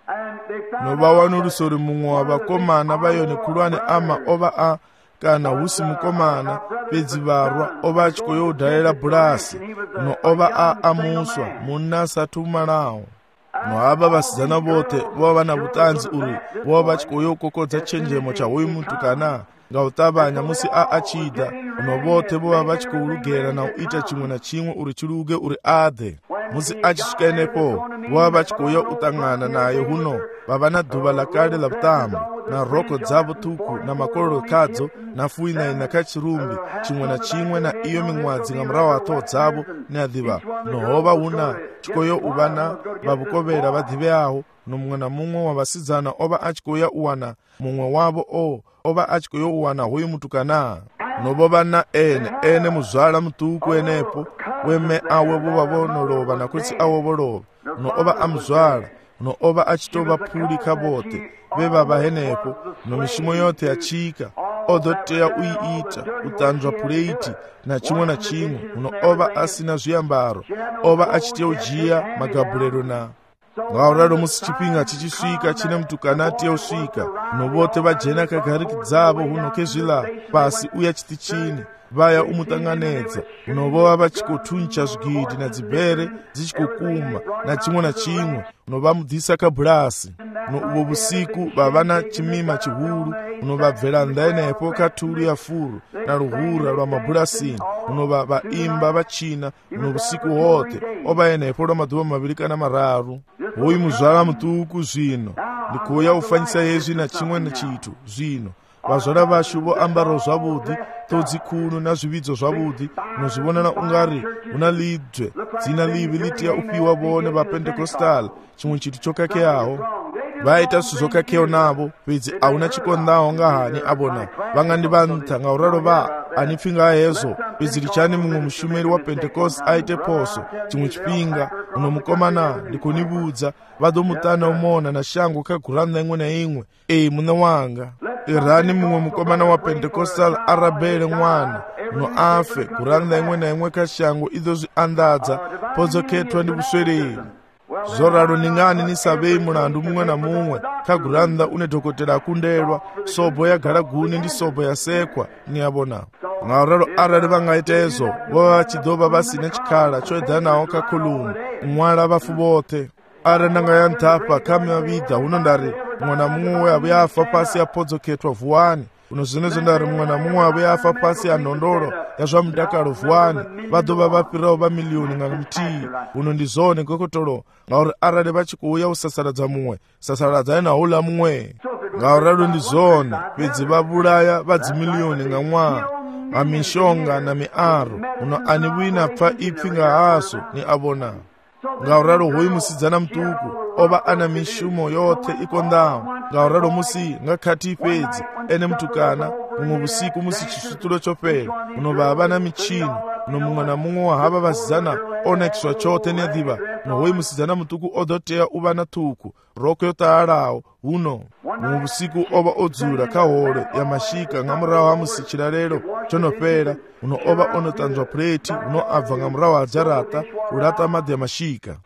Speaker 1: No vha wanulusa uri muṅwe wa vhakomana vha yone khulwane Ama o vha a kana hu si mukomana fhedzi vharwa, o vha a tshi khou yo u dalela bulasi, no o vha a muswa munna a sathu malaho. No havha vhasidzana vhoṱhe vho vha na vhuṱanzi uri vho vha tshi khou yo kokodza tshenzhemo tsha hoyu mutukana nga u ṱavhanya musi a tshi ḓa. No vhoṱhe vho vha vha tshi khou lugela na u ita tshiṅwe na tshiṅwe uri tshi luge uri a ḓe. Musi a tshi swika henefho vho vha vha tshi khou ya u ṱangana naye. Huno vha vha na ḓuvha ḽa kale ḽa vhuṱambo na roko dzavho ṱhukhu na makololo khadzo na fuinaina kha tshirumbi tshiṅwe na tshiṅwe na iyo miṅwadzi nga murahu ha ṱhoho dzavho ni a ḓivha. No ho vha hu na tshi khou yo u vha na vhavhukovhela vha ḓivheaho. No muṅwe na muṅwe wa vhasidzana o vha a tshi khou ya u wana muṅwe wavho o vha a tshi khou yo u wana hoyu mutukana. No vho vha na ene muzwala muṱuku henefho we mme awe vho vha vho no lovha na khotsi awe vho lovha. No o vha a muzwala, no o vha a tshi tou vha phuli kha vhoṱhe vhe vha vha henefho. No mishumo yoṱhe ya tshika o ḓo tea u i ita, u ṱanzwa phuleithi na tshiṅwe na tshiṅwe. No o vha a si na zwiambaro, o vha a tshi tea u dzhia magabulelo na ngauralo musi tshifhinga tshi tshi swika tshine mutukana a tea u swika, no vhoṱhe vha dzhena kha gariki dzavho huno khezwiḽa fhasi uya tshiṱitshini vha ya u muṱanganedza. No vho vha vha tshi khou thuntsha zwigidi na dzibere dzi tshi khou kuma na tshiṅwe na tshiṅwe. No vha mudisa kha bulasi. No uvho vhusiku vha vha na tshimima tshihulu. No vha bvela nnḓa henefho kha thulu ya furu na luhura lwa mabulasini. No vha vhaimba vha tshina. No vhusiku hoṱhe o vha henefho lwa maḓuvha mavhili kana mararu. Hoyu muzwala muṱuku zwino ndi khou ya u fanyisa hezwi na tshiṅwe na tshithu. Zwino vhazwala vhashu vho ambaraho zwavhuḓi, ṱhodzi khulu na zwivhidzo zwavhuḓi. No zwi vhonala ungauri hu na ḽidzwe dzina ḽivhi ḽi tea u fhiwa vhone vha Pentecostal tshiṅwe tshithu tsho khakheaho. Vha ita zwithu zwo khakheaho navho, fhedzi a hu na tshikonḓaho nga hani a vhona vha nga ndi vha nṱha nga uralo vha ani pfi nga hezwo. Fhedzi litshani muṅwe mushumeli wa Pentecost a ite phoso tshiṅwe tshifhinga. Uno mukomana ndi khou ni vhudza vha ḓo muṱana u mona na shango kha gurannḓa iṅwe na iṅwe. Muṋe wanga, irani muṅwe mukomana wa Pentecostal a rabele ṅwana no afe gurannḓa iṅwe na iṅwe kha shango i ḓo zwi anḓadza. Phodzo khethwa ndi vhusweleli. Zwo ralo ni ngani ni sa vhei mulandu muṅwe na muṅwe kha gurannḓa une dokotela a kundelwa? Sobo ya galaguni ndi sobo ya sekwa, ni a vhona. Ngauralo arali vha nga ita hezwo vho vha tshi ḓo vha vha si na tshikhala tsho eḓanaho kha kholomu ṅwala vhafu vhoṱhe. Arali nda nga ya nṱhafha kha mavhiḓa huno nda ri muṅwe na muṅwe we a vhuya a fa fhasi ya phodzo khethwa vuwani. Uno zwenezwo nda ri muṅwe na muṅwe a vhuya a fa fhasi ya ndondolo ya zwa mutakalo vuwani. Vha ḓo vha vha fhiraho vha miḽioni nga muthihi. Uno ndi zwone gokotolo, ngauri arali vha tshi khou ya u sasaladza muṅwe, sasaladzani na houḽa muṅwe. Ngauralo ndi zwone, fhedzi vha vhulaya vha dzimiḽioni nga ṅwaha nga mishonga na miaro. Uno ani vhuyi na pfa ipfi nga hazwo, ni a vhona. Ngauralo hoyu musidzana muṱuku o vha a na mishumo yoṱhe i konḓaho. Ngauralo musi nga khathihi fhedzi ene mutukana muṅwe vhusiku musi tshisutulo tsho fhela uno vha vha na mitshini. No muṅwe na muṅwe wa havha vhasidzana o nekiswa tshoṱhe ni a ḓivha. No hoyu musidzana muṱuku o ḓo tea u vha na ṱhukhu, roko yo ṱahalaho. Huno muṅwe vhusiku o vha o dzula kha hole ya mashika nga murahu ha musi tshilalelo tsho no fhela. Uno o vha o no ṱanzwa phuleithi uno a bva nga murahu ha dzharaṱa u laṱa maḓi ya mashika.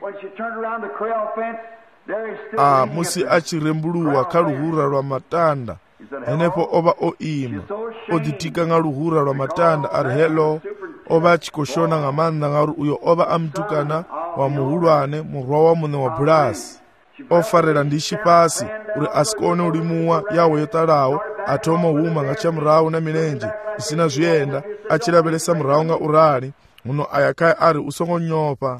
Speaker 1: Musi a tshi rembuluwa kha luhura lwa matanda henefho o vha o ima o ḓitika nga luhura lwa matanda a ri hello. O vha a tshi khou shona nga maanḓa ngauri uyo o vha a mutukana wa muhulwane, murwa wa muṋe wa bulasi. O farela ndishi fhasi uri a si kone u limuwa yawe yo ṱalaho. A thoma u huma nga tsha murahu na milenzhe isina zwienda a tshi lavhelesa murahu nga urali. Muno aya khae a ri u songo nyofha.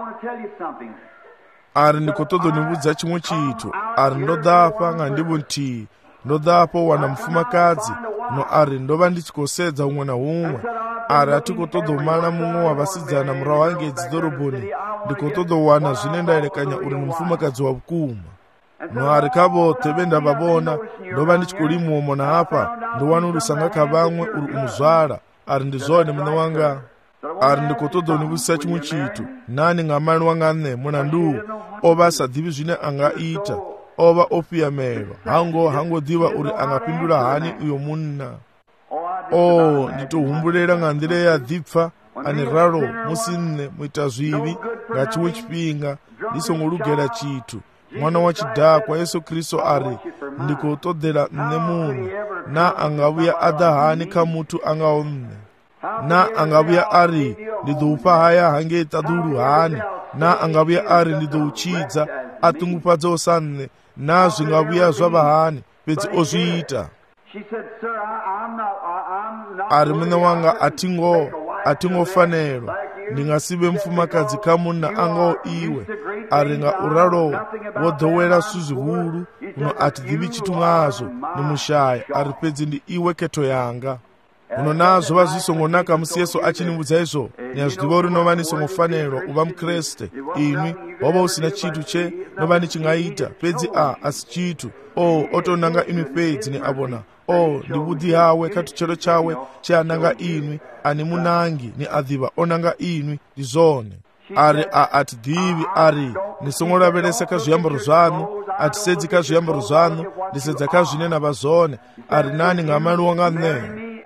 Speaker 1: A ri ndi khou ṱoḓa ni vhudza tshiṅwe tshithu. A ri ndo ḓafha nga ndivho nthihi. Ndo ḓafha u wana mufumakadzi. No a ri ndo vha ndi tshi khou sedza huṅwe na huṅwe. A ri a thi khou ṱoḓa u mala muṅwe wa vhasidzana murahu hangei dzi ḓoroboni. Ndi khou ṱoḓa u wana zwine nda elekanya uri ni mufumakadzi wa vhukuma. mwari kavote vendavavona ndova ndichikulimuomona apa ndiwanulusa kavamwe uri umuzvara ari ndizvone mune wanga ari ndikotodonivusisa chimwe chitu nani ng'amani wang'ane muna nduwu ova asadhivi zvine angaita ova opiyamelo hangodiva uri angapindula hani uyo munna nditohumbulera ng'andire yadzipfa ane raro musinne muita zvivi ngachiwe chipinga ndisongolugera chitu mwana wachidhakwa Yesu Kristo ari ndikotodhera mne munhu na angavuya ada hani kamutu angaomne na angavuya ari ndidoupa haya hangeita duru hani na angavuya ari ndidouchidza atungupadza osanne na zvingavuya zvava hani pedzi ozviita ari mune wanga atingofanelwa ndingasive mufumakadzi kamunna angao iwe ari ngauraro wodhowera suzvihuru uno atidhivi chitumwazo nimushaya ari pedzi ndi iwe keto yanga uno nazvo vazvisongonaka musi Yesu achinimudza izvo nyazvidiva uri nova nisongofanelwa uva mukreste imwi wava usina chitu che nova nichingaita pedzi asi chitu otonanga imwi pedzi neavona ndibudhi hawe katuchero chawe cheananga inwi ani munangi ni adhiva onanga inwi ndizvone ari atidhivi ari nisongolaveresa kazviyambaro zvanu atisedzi kazviyambaro zvanu ndisedza kazvinena vazvone ari nani ng'amani wang'ane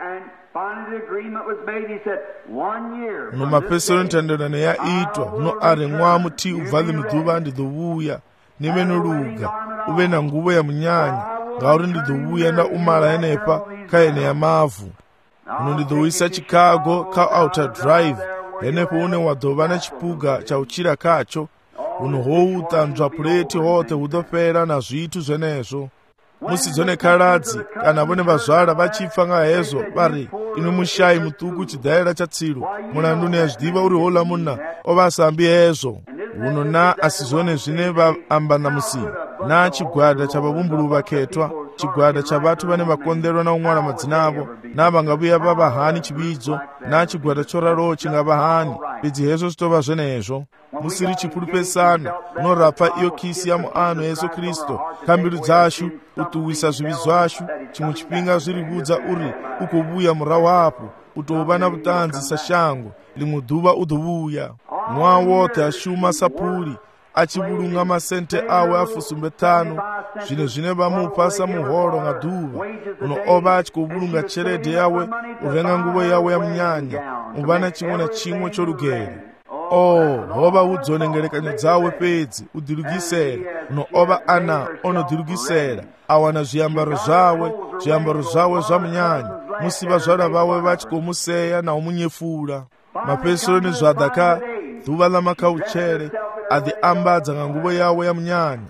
Speaker 1: uno mapesero ntenderano yaitwa uno ari mwamuti ubvali mudhuva ndidhovuya nevenoluga uve na nguvo ya munyanya ngauri ndidhovuya ndaumala yenepa kaene ya mavhu uno ndidhouyisa Chicago ka-outer drive yenepo une wadhova nechipuga chauchira kacho uno houtanzva pureti hote hudhofera na zvitu zvenezvo musidzo nekaladzi kana vone vazvara vachipfa ngahezvo vari imi mushayi mutuku chidhaira chatsiru mulandu nezvidiva uri hola munna ovasambi hezvo uno na asizone zvine vaambana musi na chigwada chavavumbulu vaketwa chigwada chavatu vane vakonderwa naumwara madzina avo na vangavuya vava hani chividzo na chigwada choraro chingava hani pedzi hezvo zvitova zvenezvo musiri chikuru pesana unorapfa iyo kisi ya muano Yesu Kristo kambiru dzashu utuwisa zvivi zvashu chimwe chipinga zvirivudza uri ukovuya mura wapo utova na vutanzi sashango limwe dhuva udhovuya mwa wote ashuma sapuri achivulunga masente awe afusumbe 5 zvine vamupasa muhoro ng'adhuva uno ova achikovulunga cheredhe yawe urenga nguvo yawe ya munyanya uvana chimwe na chimwe chorugere hova udzonengerekanyo dzawe pedzi udhilugisera uno ova ana onodhilugisera awana zviyambaro zvawe zvamunyanya musiva zvara vave vachikomuseya naumunyefura mapesero nezvadhaka dhuva lamakauchere adhiambadza ng'anguvo yawe ya munyanya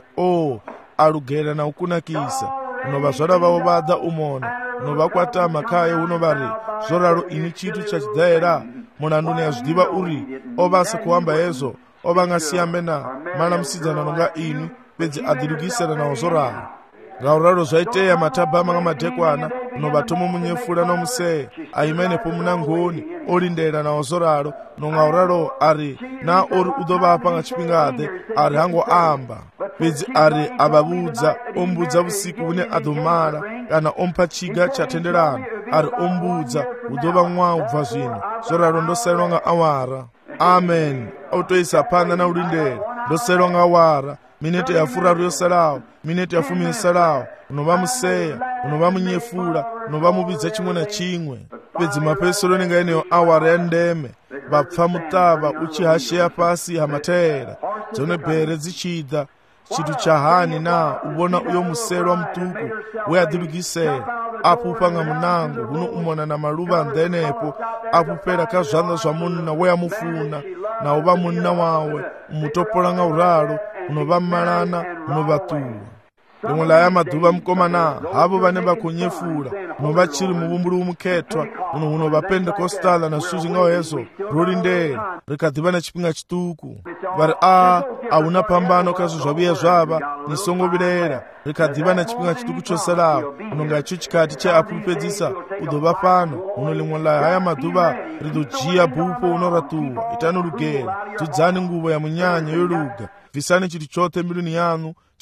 Speaker 1: arugera na ukunakisa uno vazvara vavo vadha umona uno vakwata makaye uno vari zvoraro ini chitu chachidhaira munandu nezvidiva uri ovase kuhamba hezvo ovang'asiyambe na mana musidzana nonga ini pedzi adhilugisera nawo zvoraro ngauraro zvaiteya matabhama ng'amadhekwana uno vatomo munyefura nomuseya aimenepo muna ngoni orindera nawo zvoraro nong'auraro ari na ori udovapa ng'achipingade ari hangoamba pedzi ari avavudza ombudza vusiku vune adhomara kana ompa chiga chatenderano ari ombudza udova mwa ubva zvino zvoraro ndosayirwa ng'awara amen otoisa panda na ulindera ndosayirwa ng'awara minete yafuraru yosalawo minete yafumi yosalawo unova museya unova munyefura unova muvidza chimwe na chimwe pedzi mapesero nengaeneyo awara ya ndeme vapfa mutava uchihasheya pasi hamateera dzone bhere dzichidha chitu cha hani na uvona uyo muserwa mutuku weadhilugisera apupa ng'amunango huno umona na maluva ndenepo apupera kazvanda zva munna weamufuna na uva munna wawe umutopola ng'auraro unova mmalana unova tuwa limwe laya madhuva mukomana havo vane vakunyefura unova chiri muvumbulu umuketwa uno vapendekostala na zvitu zvingahezo rorindera rikadhiva nechipinga chituku vari hauna pambano kazvo zvavuya zvava nisongovirera rikadhiva nechipinga chituku chosalawo unonga icho chikati cheapupedzisa udhova pano uno limwe laya haya madhuva ridojiya bhupo unoratuwa itano rugere dzudzani nguvo ya munyanya yoluga bvisani chiri chote mbiluni yanu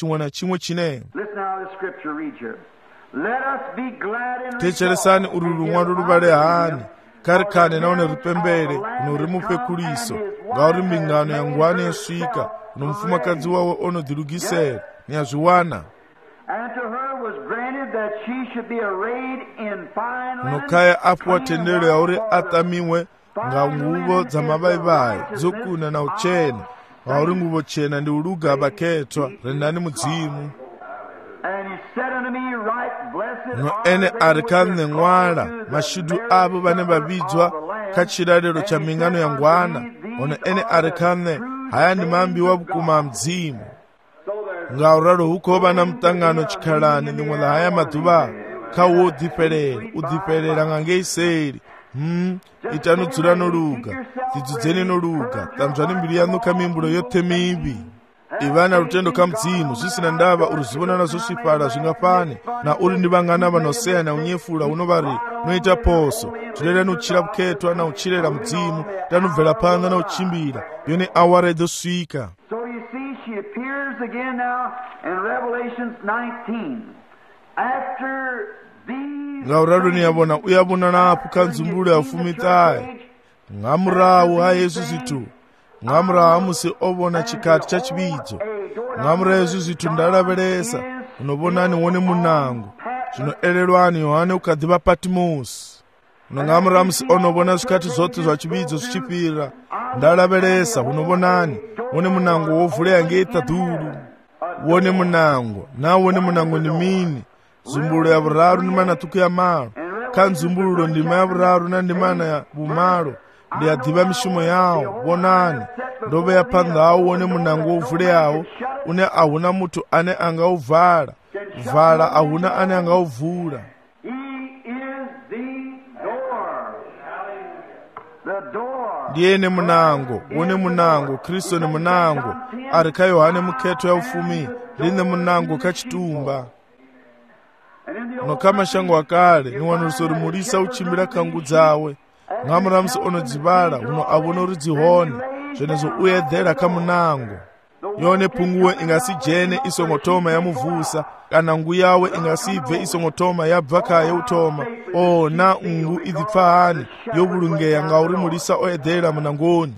Speaker 1: chimwe na chimwe chine.
Speaker 2: Listen how the scripture reads here. Let us be glad and
Speaker 1: techeresani uri lumwalo luvale hani karikane naone ripembere uno rimupe kuliso ngauri mbingano ya ngwani yasvika uno mufumakazi wawe onodzilugisera niyazviwana. unokaya apuwa tendero yauri atamiwe nga nguvo dzamavaivayi dzokuna na uchena ngauri nguvo chena ndi uluga abakhetwa rendani mudzimu. no ene ari kanne ng'wala mashudu avo vane vavidzwa kachirariro cha mingano ya ngwana ono ene ari kanne hayani mambiwa vukuma mdzimu. ngauraro hukova na mutangano chikhalani limwe la haya maduva khawo udziperera ngangeiseri itanudzula noluga tidzudzeni noluga tanzwani mbiri yanu kamimbulo yothe mivi ivana lutendo ka mdzimu zvisina ndava uruzivona nazo swipala zvingapane na uri ndi vang'ana vanoseya na unyefula uno vari noita poso tilereni uchira bukhetwa na uchirera mdzimu tanubvera pano na uchimbira yone awara idzosvika.
Speaker 2: She appears again now in Revelation 19. After these
Speaker 1: ngauralo niyavona uyavona napo kanzumbulo yafumitayi ng'amurawu ha yesu zitu ng'amurawu hamusi ovona chikati cha chividzo ng'amura yesu zitu ndalavelesa unovonani wone munango zvinoelelwani yohane ukadhiva patimosi uno ng'amura hamusi onovona zvikati zvote zva chividzo zvichipira ndalavelesa unovonani wone munango wovuleya ngeita dhulu wone munango na wone munango ni mini zumbulo ya vuraru ni mana tuku ya malo kanzumbululo ndima ya vuraru na ndimana ya vumalo ndi yadhiva mishumo yawo vonani ndove ya pandhawo wone munango wovuleyawo une ahuna mutu ane angauvala vala ahuna ane angauvula. ndiyene munango wone munango kristu ni munango ari ka yohane mukhetho ya ufumi line munango kachitumba noka mashango akale niwanuliso rimulisa uchimbira kangu dzawe ng'amuramusi onodzivala uno avona uri dzihone zvenezo uyedhera kamunango yone punguwe ingasijene isongotoma yamuvusa kana ngu yawe ingasibve isongotoma yabva kaye utoma na ngu idzipfahani yovulungeya ngauri mulisa oyedhera munangoni.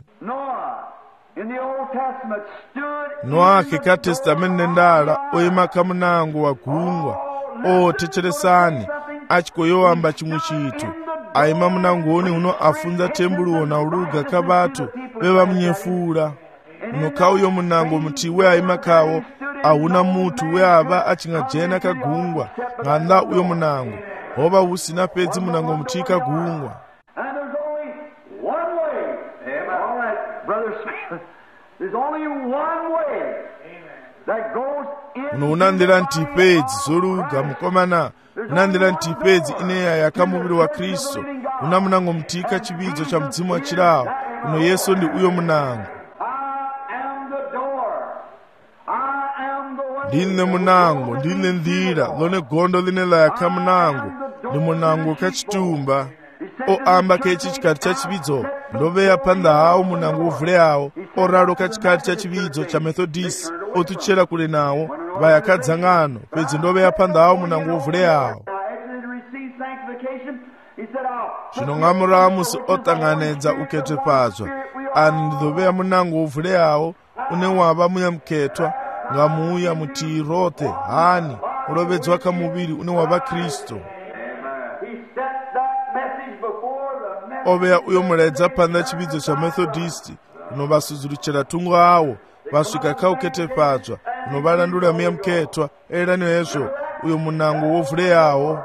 Speaker 1: noa ka testamenti nendala oyima kamunango wagungwa techeresani achikoyowamba chimwe chitu aima munangoni uno afunza tembuluwo na uluga kavatu vevamunyefula uno kauyo munango mutiwe aima kawo ahuna mutu weava achingajena kagungwa ng'anda uyo munango hova usina pedzi munango muti kagungwa. uno unandira ntipedzi zoluga mukomana unandira ntipedzi ineya yakamuviri wa kristu una munango mutika chividzo cha mdzimu wa chirawo uno yesu ndi uyo munango. ndine munango ndine ndira lone gondo line layaka munango ndi munango kachitumba amba kechi chikati cha chividzo ndoveya pandhawo munango wovuleyawo oralo kachikati cha chividzo cha methodist otuchera kule nawo vayakadzang'ano pedzi ndoveya pandhawo munango wovuleyawo. zvino ng'amuramusi otang'anedza uketepadzwa ani ndidhoveya munango wovuleyawo une wava muyamuketwa ngamuya mutirothe hani ulovedzwa kamuviri une wava kristu oveya uyo muledza panda chividzo cha methodist unovasuzuruchera tungo awo vasvika kauketepadzwa unovalandula muyamuketwa elani hezvo uyo munango wovuleyawo.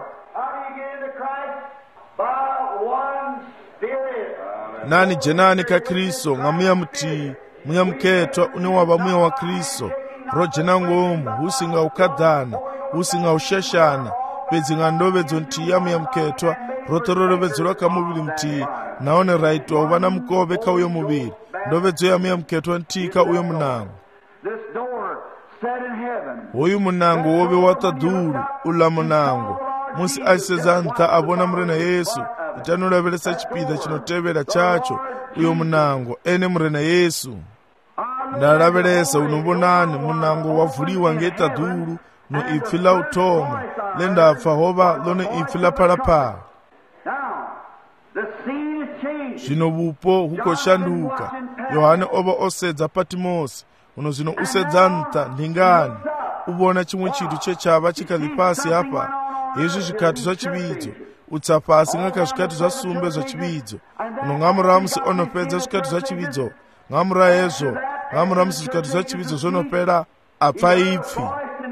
Speaker 1: nani jenani kakristu ngamuyamuti muyamuketwa une wava muya wa kristu rojena ngomu husinga ukadhana husinga ushashana pedzi ng'andovedzo ntiya muyamuketwa rotororovedzelwa kamuviri mtii naone raitwa uva na mukove kauyo muviri ndovedzo ya muyamuketwa ntika uyo munango. hoyu munango wove watadhuru ula munango musi asisedza ntha avona murena yesu itanolavelesa chipidha chinotevera chacho uyo munango ene murena yesu. ndalavelesa unobonani munango wavuliwa ngetadulu no ipfi la uthoma lendapfa hova lone ipfi la phalaphala. Zvino vupo hukoshanduka. Yohane ova osedza Patimosi, uno zvino usedza nta ndingani ubona chimwe chinthu chechava chikali pasi apa. Izvi zvikati zvachividzo utsa pasi ngaka zvikati zvasumbe zvachividzo. Uno ng'amuramusi onopedza zvikati zvachividzo, ng'amura hezvo ng'amuramusi zvikati zvachividzo zvonopera apfa ipfi.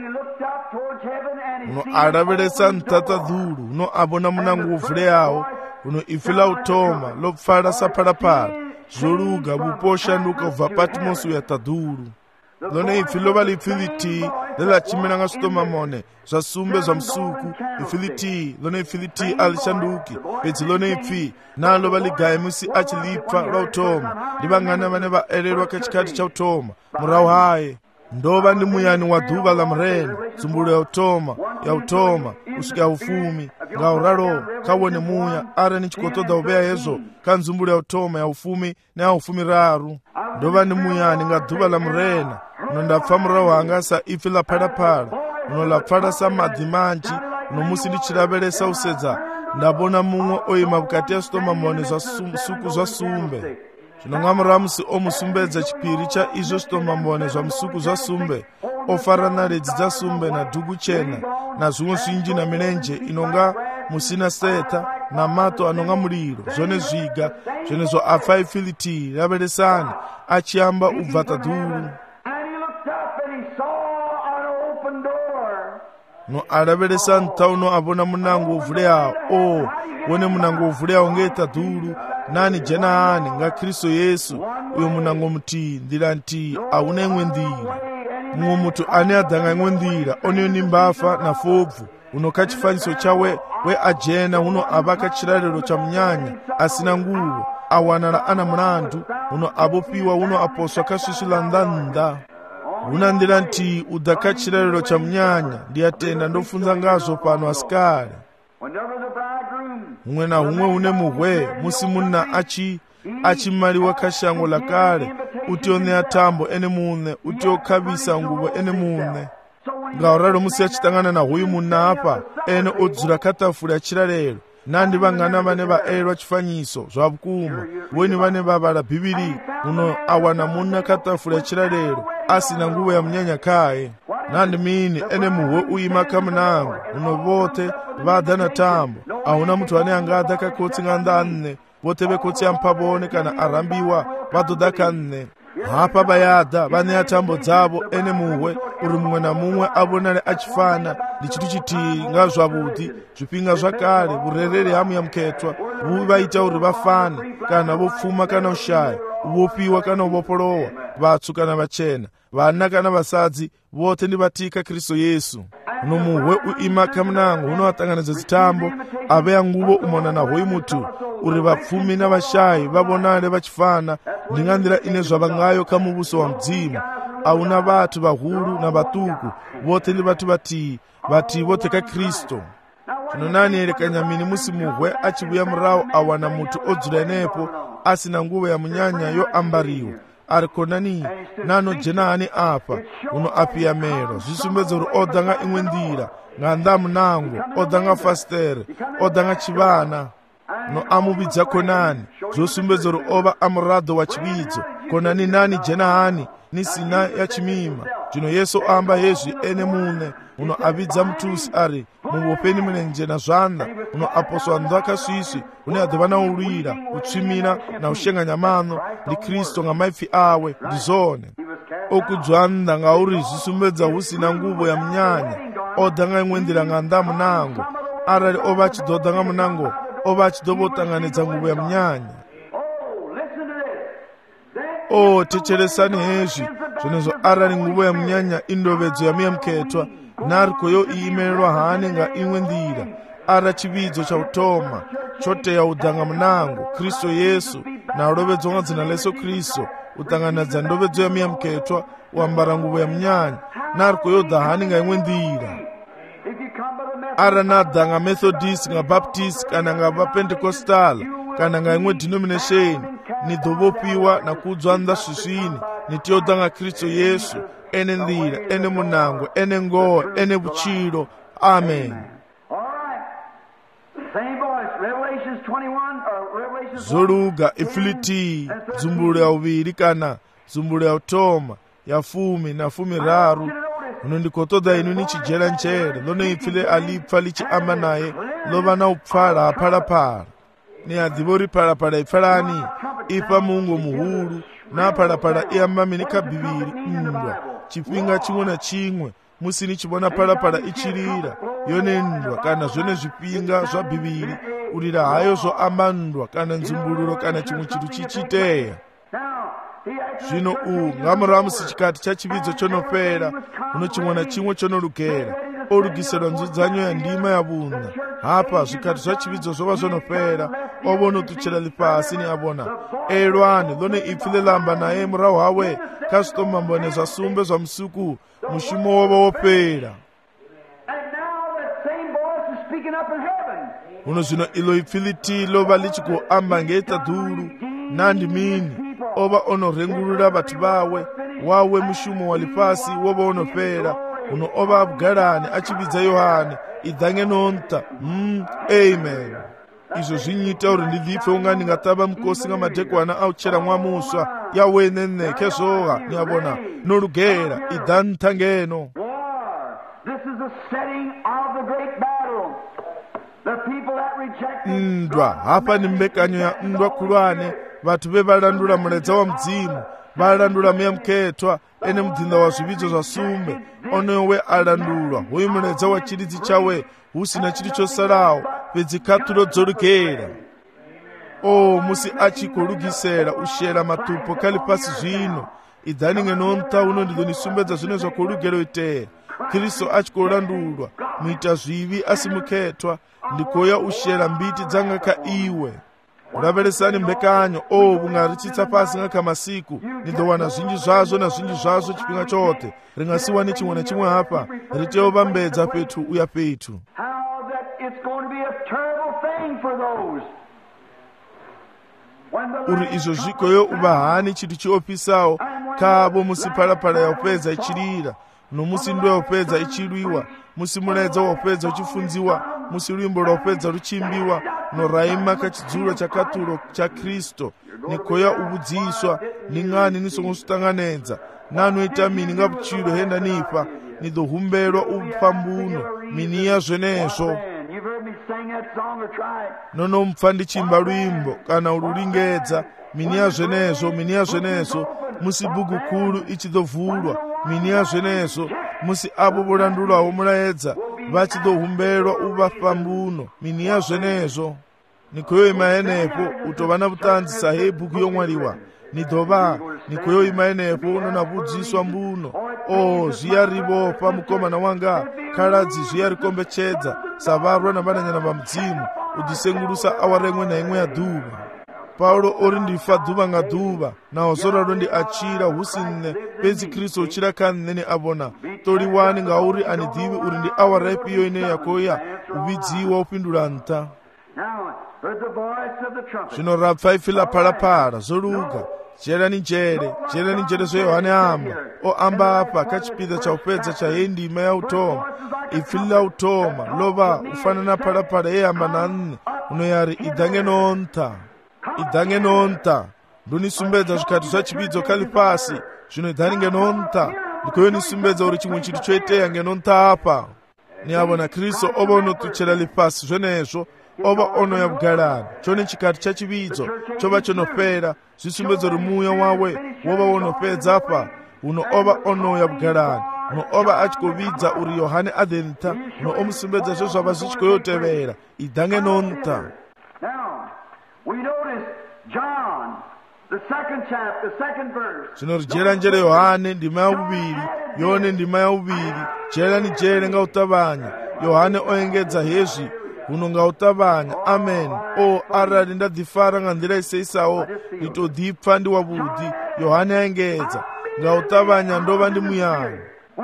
Speaker 1: Uno alaveletsa ntatadhulu uno abona munango uvhuleyawo uno ipfi la uthoma lopfala saphalaphala zvoluga vupo oshanduka ubva Patimosi uya tadhulu. Lone ipfi lova lipfi litii lelachimira nga switomamone zvasumbe zva musuku. Ipfi litii lone ipfi litii alishanduki pedzi lone ipfi nalo valigaye musi achilipfa la uthoma ndi vang'ana vane vaelelwa kachikati cha uthoma murau haye. Ndova ndi muyani wa dhuva la mrene tsumbulo ya uthoma usvika ufumi ngauralo kawone muya ara ni chikotoda uveya hezvo kanzumbulo ya uthoma ya ufumi na ufumi raru. Ndova ndi muyani nga dhuva la mrena uno ndapfa murau hanga sa ipfi la phalaphala uno lapfala sa madzi manji uno musi ndichilavelesa usedza ndabona mumwe oyima vukati ya switomamone zva suku zva sumbe. Zvino ng'amuramusi omusumbedza chipiri cha izvo switomamone zva musuku zva sumbe ofara naredzi dza sumbe na dhugu chena na zvimwe zvinji na milenje inonga musina seta na mato anonga muliro zvone zviga zvenezvo apfa ipfi litii lavelesani achiyamba ubva tadhulu. No alavelesa nta uno abona munango uvhuleyawo wone munango uvhuleyawo ngetadhulu nani jena hani nga Kristo Yesu uyo munango mutii ndira ntii auna imwe ndira. Mumwe mutu ane adhanga imwe ndira oneyo ni mbafa na fobvu uno kachifaniso chawe we ajena uno ava kachiralelo cha mnyanya asina nguvo awanala ana mlandu uno abopiwa uno aposwa kaswiswila ndanda. Una ndira ntii uda kachiralelo cha mnyanya ndiyatenda ndofunza ngazvo pano asikali. Umwe na umwe une muhwe musi munna achimaliwa kashango la kale utioneya tambo ene mune utiokhavisa nguvo ene mune. Ngauralo musi achitangana na huyu munna apa ene odzula katafula ya chiralelo nandi vang'ana vane vaelwa chifanyiso zva vukuma weni vane vavala bhibili uno awana munna katafula ya chiralelo asina nguvo ya mnyanya kaye. Nandi mini ene muhwe uyima kamunango uno vote vada na tambo auna mutu ane angada kakotsi ng'anda nne vote vekotsi ya mpavone kana arambiwa vadoda kanne. Hapa bayada vane ya tambo dzavo ene muhwe uri mumwe na mumwe avonale achifana ndi chitu chitii nga zvavuti zvipinga zvakale vurerere hamu ya muketwa vuvaita uri vafane kana vopfuma kana ushaya vopiwa kana vopolowa vatsvu kana vachena vana kana vasadzi vote ndi vatika Kristo Yesu. Uno muhwe uima kamunango uno atanganidza zitambo aveya nguvo umona na hoyu mutu uri vapfumi na vashayi vavonale vachifana ndingandira ine zvavangayo kamuvuso wa mdzimu auna vatu vahuru na vatuku vote ndi vatu vatii vote ka Kristo. Zvino nani elekanyamini musi muhwe achivuya murau awana mutu odzula enepo asina nguvo ya munyanya yo ambariwa ari konani nano jena hani apa uno apiya mero zvisumbedza uri odanga imwe ndira ng'anda munango odanga fastere odanga chivana no amuvidza konani zvosumbedza uri ova amurado wa chividzo konani nani jena hani nisina ya chimima. Zvino Yesu amba yezvi ene mune uno avidza mutusi ari muvopeni mulenje na zvanna uno aposwa ndakasvisvi une adova na ulwira utsvimina na ushenganya mano ndi Kristo nga maipfi awe ndizone okudzwanda ngauri zvisumbedza husina nguvo ya munyanya odanga imwe ndira ng'anda munango arali ova achidodanga munango ova achidovotanganidza nguvo ya munyanya. Techeresani hezvi zvenezvo arali nguvo ya munyanya indovedzo yamiya muketwa nariko yo iimelelwa hani nga imwe ndira ara chividzo cha uthoma choteya udanga munango Kristo Yesu na ulovedzo nga dzina la Yesu Kristo utanganidza ndovedzo yamiya muketwa uambara nguvo ya munyanya nariko yo da hani nga imwe ndira ara nada nga Methodist nga Baptist kana nga Pentecostal kana nga imwe denomination ni dhovopiwa na kudzwanda swiswini nitiyodza nga Khristu Yesu ene nzira ene munango ene ngowa ene butchiro. Amen. Zoluga ifiliti zumbulu ya uviri kana zumbulu ya utoma ya fumi na fumi raru. Uno ndikotoda inu nichijera nchere lone ifile alipfa lichiamba naye lova na upfala apalapala ni adhibori palapala ifalani ipa Mungu muhulu na palapala iyamami nikabibiri ndwa chipinga chimwe na chimwe musini chibona palapala ichirira yonendwa kana zvone zvipinga zva bibiri ulira hayo zo amandwa kana nzumbululo kana chimwe chitu chichiteya. Zvino ngamuramusi chikati cha chividzo chonopera uno chimwe na chimwe chonolugera olugisirwa nzudzanyo ya ndima ya bunda hapa zvikati zva chividzo zvova zvonopera ovonotuchera lipasi ni abona elwani lone ipfile lamba naye murahu hawe kasitomambone zvasumbe zva musuku mushumo wova wopera. Uno zvino ilo ipfiliti lova lichikuamba ngeta dhuru nandi mini ova onorengurura vatu wawe mushumo walipasi wova onopera uno ova abgarani achividza Yohane idhange nonta. Amen. Izvo zvinyita uri ndilipfe unga ndingatava mukosi nga madhekwana auchera mwamuswa yawenene kezvoha niabona nolugera idhanta ngeno. Ndwa hapa ni mbekanyo ya ndwa kulwane vatu vevalandula muledza wa mdzimu valandula muyamuketwa ene mdhinda wa zvividzo zva sumbe onowe alandulwa hoyu muledza wa chiridzi chawe husina chiri chosalawo pedzikatulo dzolugera. Musi achikolugisera ushera matupo kali pasi zvino idhaninge nonta uno ndilo nisumbedza zvino zvakolugero itera Kristo achikolandulwa muita zvivi asimuketwa ndikoya ushera mbiti dzanga ka iwe uraveresani mbekanyo vungarichitsa pasi nga kamasiku nidowana zvinji zvazvo na zvinji zvazvo chipinga chote ringasiwa ni chimwe na chimwe hapa riteovambedza petu uya petu. Uri izvo zvikoyo uvahani chitu chiopisawo kavo musi palapala yaupedza ichirira nomusi ndo yaupedza ichirwiwa musi muledza waupedza uchifunziwa musi rwimbo rwaupedza ruchimbiwa noraima kachidzulo chakatulo cha Kristo nikoya ubudziswa ning'ani nisongosvitanganedza nanoita mini nga buchiro henda nipa nidohumbelwa upambuno miniya zvenezvo nono mupfa ndichimba rwimbo kana urulingedza miniya zvenezvo musi bhuku kuru ichidovhurwa miniya zvenezvo musi avo volandulwawo mulaedza vachidohumbelwa uvapambuno miniya zvenezvo nikoyo imaenepo utova na butanzi sahe bhuku yomwaliwa nidova nikoyo imaenepo unona budziswa mbuno zviya rivopa mukomana wanga kaladzi zviya rikombechedza savarwa na vananyana va mudzimu udisengurusa awara imwe na imwe ya dhuva. Paulo ori ndifa dhuva nga dhuva nawo zoralo ndi achira husine pezi Kristo uchira kanene abona toliwani ngauri anidhivi uri ndi awara ipiyo ine yakoya uvidziwa upindula nta. Zvino rapfa ifila palapala zoluga jerani njere zo Yohane amba apa kachipidza chaupedza cha ndima ya utoma ifila utoma lova ufanana palapala eyamba nanne unoyari idhange nonta ndonisumbedza zvikati zvachividzo kali pasi zvino idhaninge nonta ndikoyo nisumbedza uri chimwe chitu choiteya ngenonta apa niabona Kristo ova unotuchera lipasi zvenezvo ova ono ya bugarani chone chikati cha chividzo chova chonopera zvisumbedzo rimuya wawe wova wonopedza apa uno ova ono ya bugarani uno ova achikovidza uri Yohane adhenta uno omusumbedza zvo zvava zvichikoyotevera idhange nonta. Zvino rijera njere Yohane ndima ya uviri yone ndima ya uviri jera ni jere nga utavanya Yohane oengedza hezvi uno nga utavanya. Amen. Arali ndadhifara nga ndira iseisawo nditodhipfa ndi wavudi Yohane aengedza nga utavanya ndova ndi muyani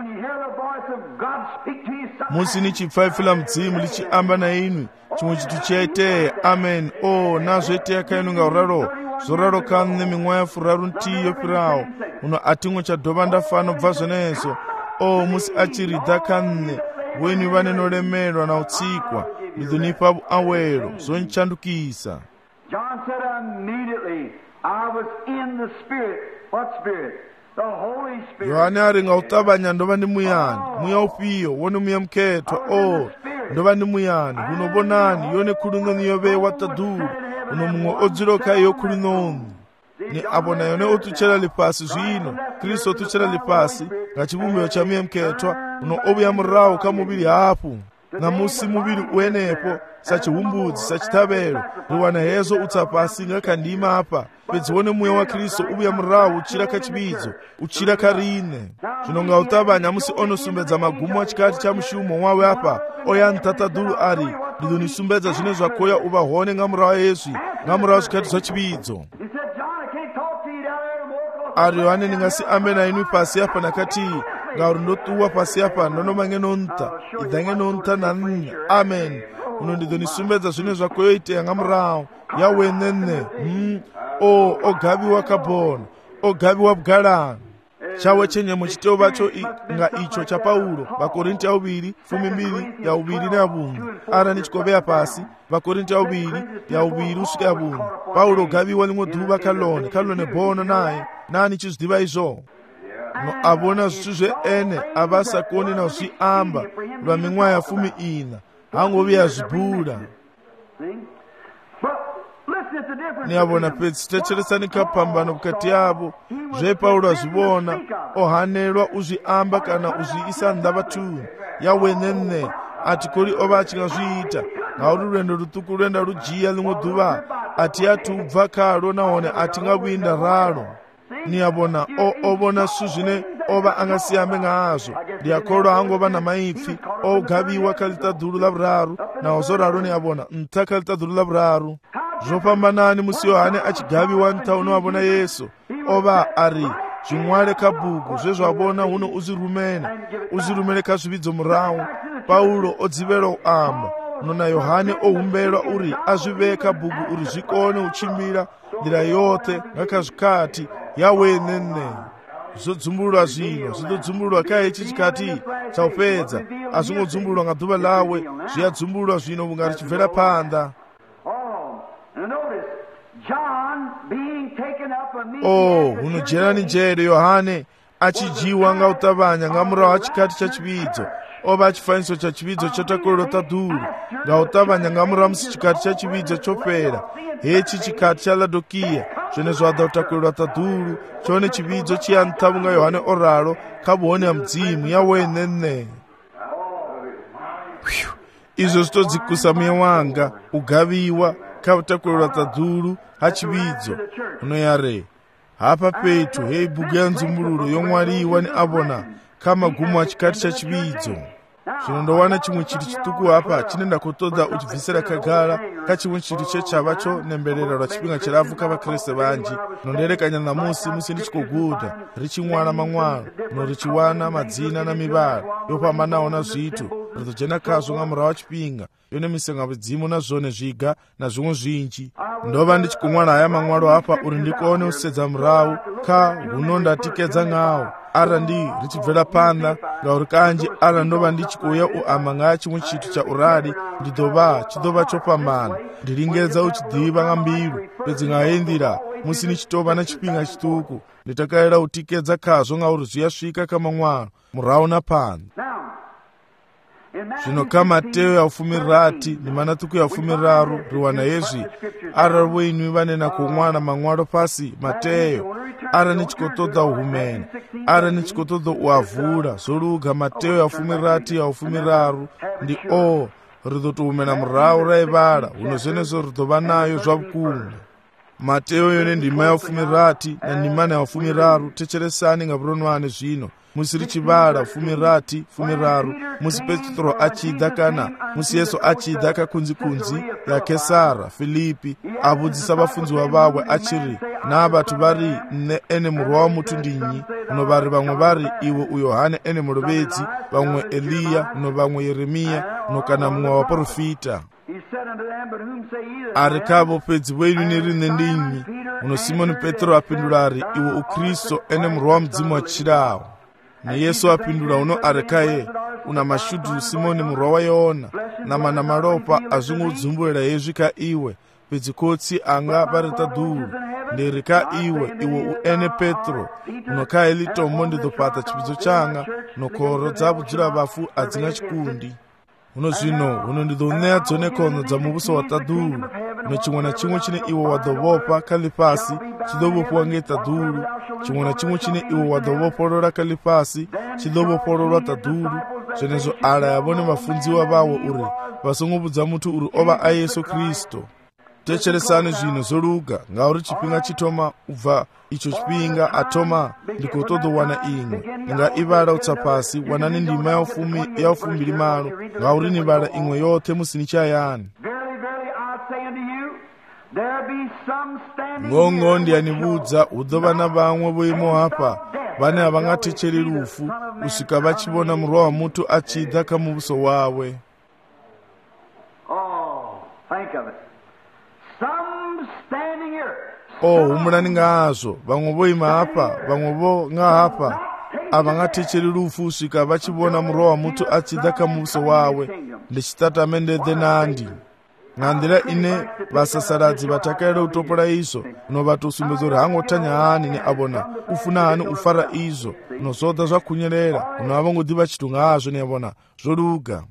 Speaker 1: musi nichipfa ifila mudzimu lichiamba na inwi chimwe chitu chaiteya. Amen. Nazvoiteya kainu nga uraro zoraro kanne miṅwaha furaru nthihi yo fhiraho uno a thiṅwe tsha dovha nda fano bva zwenezwo o musi a tshi ri ḓa kha nne vhoini vhane no lemelwa na u tsikwa ndi ḓo ni fha vhuawelo zwo ntshandukisa.
Speaker 2: John said immediately, I was in the Spirit. What Spirit? The Holy Spirit.
Speaker 1: Yohane a ri nga u ṱavhanya ndo vha ndi muyani. Muya ufhio? Wone muya mukhethwa. O ndo vha ndi muyani. Huno vhonani yone khulunoni yo vhewa ṱaḓulu. Uno muṅwe o dzula kha iyo khulunoni. Ni a vhona yone o ṱutshela ḽifhasi zwino. Kristo o ṱutshela ḽifhasi nga tshivhumbeo tsha muya mukhethwa. Uno o vhuya murahu kha muvhili hafhu. Na musi muvhili u henefho sa tshihumbudzi sa tshiṱhavhelo ri wana hezwo u tsa fhasi nga kha ndima hafha fhedzi wone muya wa Kristo u vhuya murahu u tshila kha tshivhidzo u tshila kha riṋe. Zwino nga u ṱavhanya musi o no sumbedza magumo a tshikhathi tsha mushumo wawe hafha o ya nṱha ṱaḓulu a ri ndi ḓo ni sumbedza zwine zwa khou ya u vha hone nga murahu hezwi nga murahu zwikhathi zwa tshivhidzo. A ri Yohane ni nga si ambe na inwi fhasi hafha na khathihi ngauri ndo ṱuwa fhasi hafha ndo no vha ngeno nṱha i ḓa ngeno nṱha na nṋe. Amen. Uno ndi ḓo ni sumbedza zwine zwa khou itea nga murahu yawe nṋe o gavhiwa kha bono o gavhiwa bugalani tshawe tshenzhemo tshi tea u vha tsho nga itsho tsha Paulo Vhakorinti ya 2:12 ya 2 na ya 4 arali ni tshi khou vhea fhasi Vhakorinti ya 2 ya 2 u swika ya 4 Paulo gavhiwa ḽiṅwe ḓuvha kha ḽone bono naye nani tshi zwi ḓivha izwo no a vhona zwithu zwe ene a vha sa koni na u zwi amba lwa miṅwaha ya 14 ha ngo vhuya zwibula. Ni a vhona fhedzi thetshelesani kha phambano vhukati havho zwe Paulo a zwi vhona o hanelwa u zwi amba kana u zwi isa nnḓa vhathuni yawe nṋe a thi kholi o vha a tshi nga zwi ita ngauri lwendo luṱuku lwenda lu dzhia ḽiṅwe ḓuvha a thi athu u bva khalo nahone a thi nga vhuyi nda ralo. Ni a vhona o vhona zwithu zwine o vha a nga si ambe nga hazwo. Ndi a kholwa ha ngo vha na maipfi o gavhiwa kha ḽiṱaḓulu ḽa vhuraru naho zwo ralo ni a vhona nṱha kha ḽiṱaḓulu ḽa vhuraru. Zwo fhambanani musi Yohane a tshi gavhiwa nṱha uno a vhona Yesu o vha a ri zwi ṅwale kha bugu zwe zwa vhona huno u zwi rumele kha zwivhidzo murahu. Paulo o dzivhela u amba no na Yohane o humbelwa uri a zwi vhee kha bugu uri zwi kone u tshimbila nḓila yoṱhe nga kha zwikhathi yawe nṋe. Zwo dzumbululwa zwino zwi ḓo dzumbululwa kha hetshi tshikhathi tsha u fhedza a zwi ngo dzumbululwa nga ḓuvha ḽawe zwi a dzumbululwa zwino vhunga ri tshi bvela phanḓa. Huno dzhenani dzhele Yohane a tshi dzhiwa nga u ṱavhanya nga murahu ha tshikhathi tsha tshivhidzo o vha tshifaniso tsha tshivhidzo tsho takulelwa ṱaḓulu nga u ṱavhanya nga murahu musi tshikhathi tsha tshivhidzo tsho fhela hetshi tshikhathi tsha Laodikia zwine zwa ḓa u takulelwa ṱaḓulu tshone tshivhidzo tshi ya nṱha vhunga Yohane o ralo kha vhuhone ha mudzimu yawe nṋe. Izwo zwi to dzikusa muya wanga u gavhiwa kha u takulelwa ṱaḓulu ha tshivhidzo uno ya re hafha fhethu hei bugu ya nzumbululo yo ṅwaliwa ni a vhona kha magumo a tshikhathi tsha tshivhidzo. Zwino ndo wana tshiṅwe tshithu tshiṱuku hafha tshine nda khou ṱoḓa u tshi bvisela khagala kha tshiṅwe tshithu tshe tsha vha tsho nembelela lwa tshifhinga tshilapfu kha vhakriste vhanzhi no ndilekanya ṋamusi musi ndi tshi khou guda ri tshi ṅwala maṅwalo no ri tshi wana madzina na mivhala yo fhambanaho na zwithu ri ḓo dzhena khazwo nga murahu ha tshifhinga yone misenga vhudzimu na zwone zwiga na zwiṅwe zwinzhi. Ndo vha ndi tshi khou ṅwala haya maṅwalo hafha uri ndi kone u sedza murahu kha huno nda tikedza ngaho arali ri tshi bvela phanḓa ngauri kanzhi arali ndo vha ndi tshi khou ya u amba nga ha tshiṅwe tshithu tsha u rali tshi ḓo vha tsho fhambana. Ndi lingedza u tshi ḓivha nga mbilu fhedzi nga heyi nḓila musi ni tshi tou vha na tshifhinga tshiṱuku ndi takalela u tikedza khazwo ngauri zwi a swika kha maṅwalo murahu na phanḓa. Zwino kha Mateo ya 16 ndi manaṱuku ya 13 ri wana hezwi arali vhoinwi vhane na khou ṅwala maṅwalo fhasi Mateo arali ni tshi khou ṱoḓa u humela arali ni tshi khou ṱoḓa u a vula zwo luga Mateo ya 16 ya 13 ndi ri ḓo tou humela murahu ra i vhala huno zwenezwo ri ḓo vha nayo zwa vhukuma. Mateo yone ndima ya 16 na ndimana ya 13 thetshelesani nga vhuronwane zwino musi ri tshi vhala 13 musi Petro a tshi ḓa kana musi Yesu a tshi ḓa kha khunzikhunzi ya Kesara Filipi a vhudzisa vhafunziwa vhawe a tshi ri na vhathu vha ri nṋe ene murwa wa muthu ndi nnyi? No vha ri vhaṅwe vha ri iwe u Yohane ene mulovhedzi vhaṅwe Eliya no vhaṅwe Yeremiya no kana muṅwe wa vhaprofita. A ri khavho fhedzi vhoinwi ni ri nṋe ndi nnyi? uno Simoni Petro apindula ari, iwe uKristo ene mroho wa mzimu wachirawo. Na Yesu apindula, uno arekaye una mashudu Simoni mroho wa Yona na malopa azungudzumbulela yezvika iwe pedzikotsi anga parita dulu nderika iwe uene Petro unokaye litombo ndidopata chipidzo changa nokoro dzabudzira vafu adzinga chikundi. Uno zvino uno ndidonea dzone kono dza mubuso wa tadulu uno chimwe na chimwe chine iwe wadovopa kalipasi chidovopowa ngetadulu, chimwe na chimwe chine iwe wadovopolora kalipasi chidovopolorwa tadulu. Zvenezo ala yavone vafunziwa vawo uri vasongobudza mutu uri ova aYesu Kristo. Techeresani zvino zoluga ngauri chipinga chitoma ubva icho chipinga atoma ndikotodowana imwe nga ivala utsapasi wanani ndima ya ufumbiri malo ngauri nivala imwe yote musini chayani. Ngongo ndiyanibudza udova na vamwe voimo hapa vane havangatecheri rufu usvika vachivona mroho wa mutu achidza kamubuso wawe. Humulani ngazvo vamwe voima hapa vamwe vo nga hapa havangatecheri rufu usvika vachivona mroho wa mutu achidza kamubuso wawe ndechitatamende dhenandi. Nandira ine vasasaradzi vatakaira utopola izvo unovatosumbedza uri hangotanya hani neavona ufuna hani ufara izvo unozodza zvakunyerera unohavangodiva chitunga hazvo neavona zvoluga.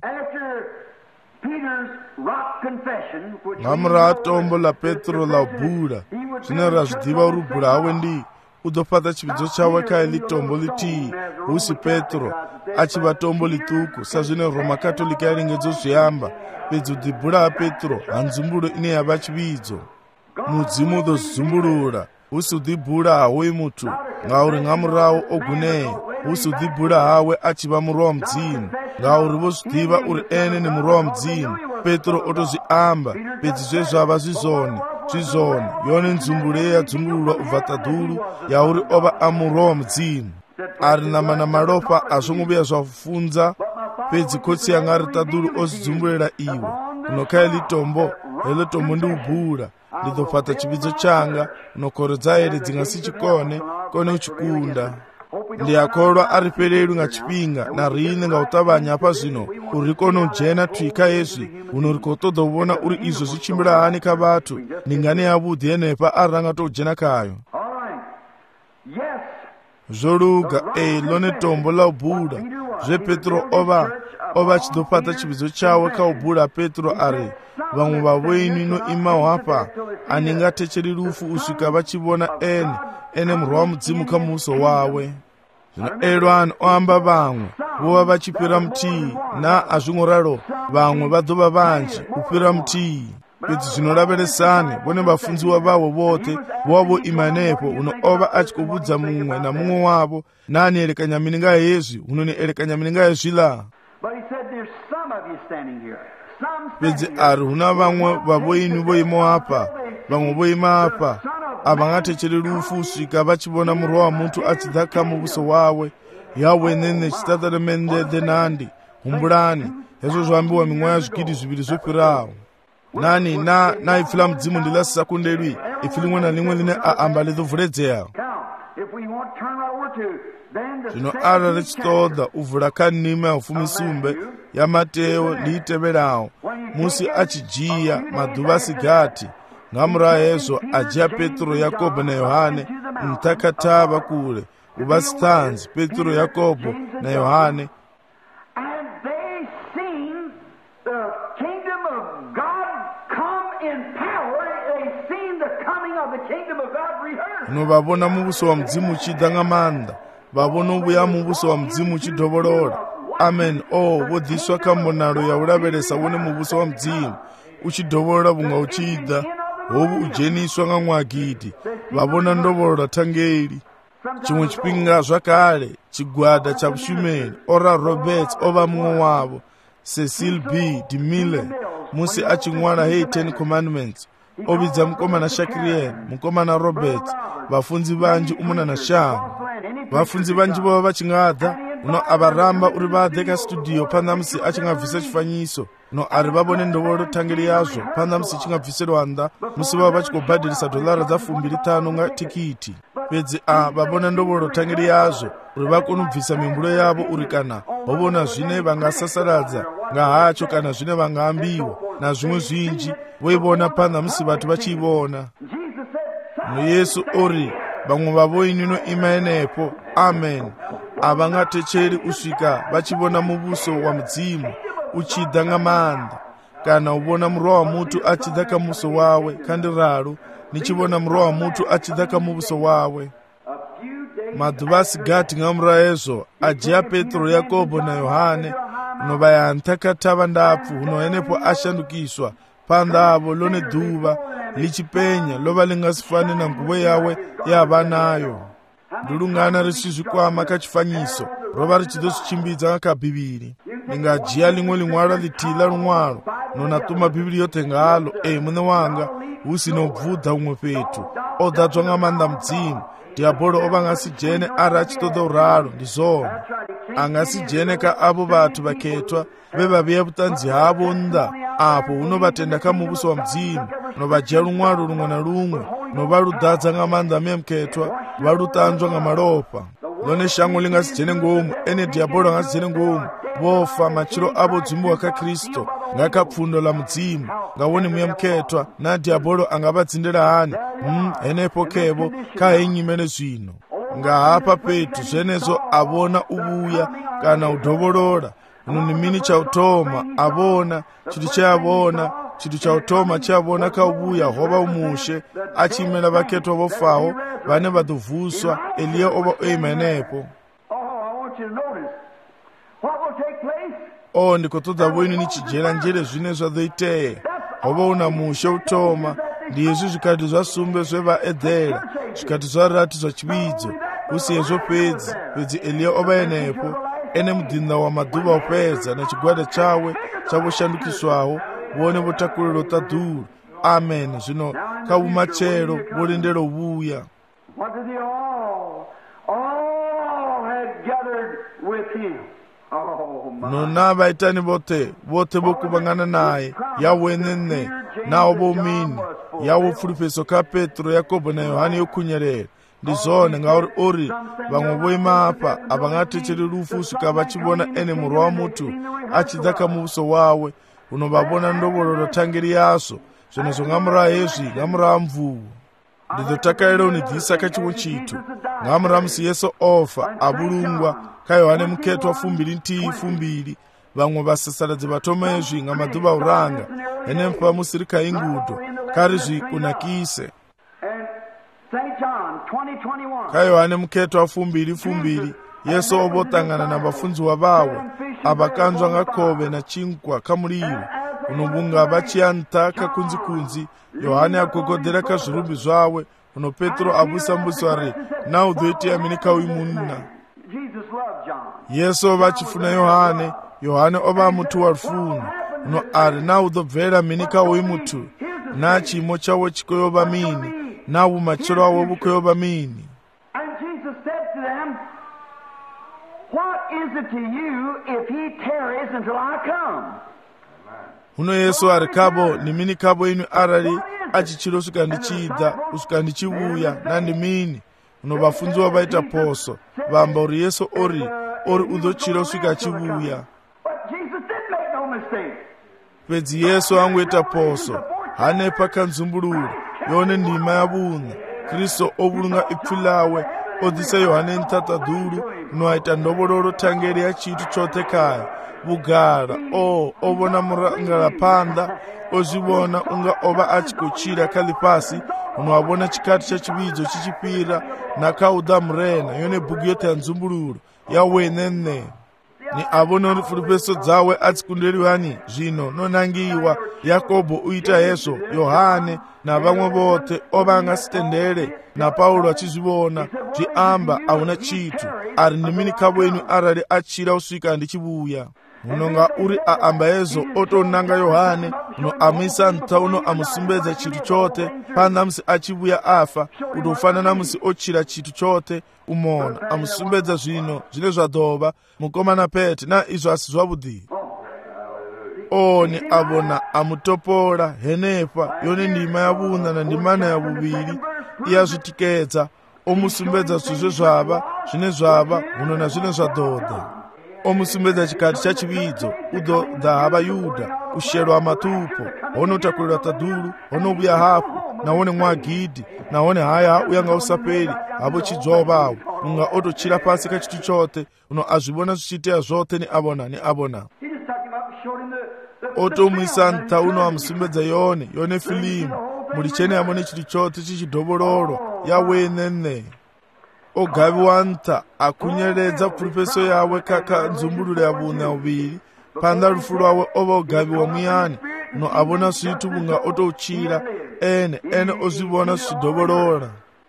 Speaker 1: Ngamura tombo la Petro la ubhura zvino razvidiva urubhura hawe ndi udopata chipidzo chawe kaye litombo litii husi Petro achiva tombo lituku sazvino Roma Katolika yarengedzo zviyamba pedzi udhibhura Petro hanzumbulo ine yava chividzo mudzimu udozumbulula husi udhibhura hawe mutu ngauri ngamurawo oguneye husi udhibhura hawe achiva muroho wa mdzimu ngauri vozvidiva uri ene nemuroho wa mdzimu. Petro otozviamba pedzi zvezvava zvizoni yone nzumbule yadzumbululwa ubva tadulu yauri ova amuroho wa mdzimu ari na malopa azvongobuya zvafunza pedzi kotsi yanga ari tadulu ozvidzumbulela iwe unokaye litombo helo tombo ndi ubhura ndidopata chipidzo changa unokorodza here dzingasi chikone kone uchikunda. Ndiyakolwa ari pelelu nga chipinga na rine nga utavanya apa zvino uri kono ujena twika yezvi uno rikotodovona uri izvo zvichimbira hani kavatu ningane yavudhi yenepa aranga tojena kayo. Zvoluga lone tombo la ubhura zve Petro ova chidopata chipidzo chawe ka ubhura. Petro ari vamwe vavoini no imawo hapa aningatecheri rufu usvika vachivona ene mroho wa mudzimu kamubuso wawe. Zvino elwani oamba vamwe vova vachipira mutii na azvingoralo vamwe vadova vanji kupira mutii. Pedzi zvinoraveresane vone vafunziwa vavo vote vova imanepo uno ova achikobudza mumwe na mumwe wavo nani elekanya mininga yezvi unoni elekanya mininga yezvila. Pedzi ari huna vamwe vavoini voimo apa vamwe voima apa havangatecheri rufu usvika vachivona muroho wa mutu achidza kamubuso wawe yawe nene chitatamende dhenandi. Humbulani hezvo zvaambiwa mimweya zvikiri zviviri zvopirawo nani naifila mudzimu ndilasisa kundelwi ifi limwe na limwe line aamba lidovhuledzeya. Zvino ara richitoda uvhula kanima ya ufumisumbe ya Mateo liiteverawo musi achijiya madhuva asigati ngamura hezvo ajiya Petro, Yakobo na Yohane mtakatava kule uvasitanzi Petro, Yakobo na Yohane. Vavona mubuso wa mdzimu uchidza ngamanda vavona ubuya mubuso wa mdzimu uchidovolola. Amen. Vodhiswa kambonalo yaulavelesa wone mubuso wa mdzimu uchidovolola vunga uchidza hovu ujeniswa nga mwagidi vavona ndovolola tangeli. Chimwe chipinga zvakale chigwada cha Bushumeni ora Roberts ova mumwe wavo Cecil B. DeMille musi aching'wala Hey 10 Commandments obidza mukomana Shakriel mukomana Robert vafunzi vanji umuna na shangu vafunzi vanji vova vachingadza uno avaramba uri vadze kastudio panda musi achingabvisa chifanyiso no ari vavone ndovoro tangeri yazvo panda musi chingabviserwa nda musi vavo vachigobhadharisa $2 2,500 nga tikiti pedzi vavona ndovoro tangeri yazvo uri vakonobvisa mimbulo yavo uri kana vovona zvine vangasasaradza nga hacho kana zvine vangaambiwa nazvimwe zvinji voivona panda musi vatu vachiivona. Yesu ori vamwe vavoinino imainepo amen havangatecheri kusvika vachivona muvuso wa mudzimu uchidza ngamanda kana uvona murwa wa mutu achidza kamuso wawe kandiraro nichivona murwa wa mutu achidza kamuvuso wawe. Madhuva asigati ngamurayezvo ajiya Petro, Yakobo naYohane novayantakathava ndapfu unoenepo ashandukiswa pandavo lone dhuva lichipenya lova lingasifane na nguvo yawe yavanayo ndulungana risizvikwama kachifanyiso rova richidozvichimbidza kabhibhiri lingajiya limwe limwalo litila lumwalo nonatuma bhibhiri yote ngalo mune wanga usinobvudha umwe petu odadzwa ngamanda mudzimu diabolo ovangasijene ari achitoda uralo ndizona angasijene ka avo vatu vaketwa vevaviya vutanzi havo nda apo unovatenda kamuvuso wa mudzimu novajiya lumwalo lumwe na lumwe novaludadza ngamanda memuketwa valutanzwa ngamalopa lone shango lingasijene ngomu ene diabolo angasijene ngomu vofa machiro avo dzumbiwa kaKristo ngakapfundo la mudzimu ngawoni muyamuketwa na diabolo angavadzindira hani enepo kevo kahenyimene zvino ngahapa petu zvenezo avona uvuya kana udhovolora nunimini chautoma avona chitu chayavona chitu chautoma chayavona kauvuya hova umushe achimela vaketwa vofaho vane vadovhuswa Eliya ova oimenepo. Ndikotodza voini nichijera njere zvine zvazoiteye hova una mushe utoma ndizvi zvikati zvasumbe zvevaedhera zvikati zvaratidzwa chividzo usiyezvo pedzi Eliya ova enepo ene mudhinda wa madhuva opedza nechigwada chawe chavoshandukiswawo vone votakuriro tadhuru amen zvino kavumachero volindero vuya. Nona vaitani vote vokuvangana naye yawenene nawo vomini yawo pfuripeso ka Petro, Yakobo naYohane yokunyerera ndizone ngauri ori vamwe voima apa havangatecheri rufu kusvika vachivona ene murwa wa mutu achidza kamuvuso wawe unovavona ndovoloro tangeri yazvo zvinezvo ngamura hezvi ngamura mvuvu ndidzotakarira unidzisa kachiwo chitu ngamura musi Yesu ofa avulungwa kaYohane muketwa 2:2 vamwe vasasaradzi vatoma ezvi ngamadhuva uranga ene pamusiri kaingudo kari zvikunakise kaYohane muketwa 2:2 Yesu ovotangana na vafundziwa vawe avakanzwa ngakove na chinkwa kamuliro unobunga vachiyanta kakunzikunzi Yohane agogodhera kazvirumbi zvawe uno Petro avusambuswa re naudhoitiyamini kauimunna Yesu vachifuna Yohane ova mutu wa rufuno uno ari naudhobvera mini kauimutu na chimo chawo chikoyova mini nawu machiro awo vukoyova mini. Uno Yesu ari kabo nimini kabo inu arari achichiro usika ndichidza usika ndichivuya nandimini uno vafundziwa vaita poso vamba uri Yesu ori udzochira usika achivuya pedzi Yesu angoita poso hanepa kanzumbuluro yone ndima yavuna Kristo ovulunga ipfi lawe odzisa Yohane ntatadhuru unoaita ndovoloro tangeri ya chitu chote kaya vugara ovona murangarapanda ozvivona unga ova achikochira kalipasi unoavona chikati chachividzo chichipira nakaudha murena yone bhuku yote yanzumbuluro yawenene ni avona rifuripeso dzawe atsikunderiwani zvino nonangiwa Yakobo uita hezvo Yohane na vamwe vote ovangasitendere na Paulo achizvivona zviamba hauna chitu ari nimini kavo enu arari achira usvika ndichivuya munonga uri aamba ezo otonanga Yohane uno amisa nta uno amusumbedza chinthu chote panda musi achibuya afa kuti ufanana musi ochira chinthu chote umona amusumbedza zvino zvine zvadoba mukomana pete na izvo asi zvabudhi oni abona amutopola henepa yone ndima yabuna na ndimana ya buviri iyazvitikedza omusumbedza zvizvo zvava zvine zvava uno na zvine zvadoda omusumbedza chikati chachividzo udo dhava Yuda usherwa matupo honotakurira taduru honobuya hapo naone mwagidhi naone haya uyanga usaperi abo chidzova unga otochira pasi kachitu chote uno azvibona zvichitea zvote ni abona otomwisa nta uno amusumbedza yone filimu muri chene yamone chitu chote chichidhobororo yawenene ogaviwa nta akunyeredza puripeso yawe kaka nzumbulule yabune uviri panda rufu rwawe ova ogaviwa muyani no abona zvitu bunga otouchira ene ozvibona zvichidhoborora.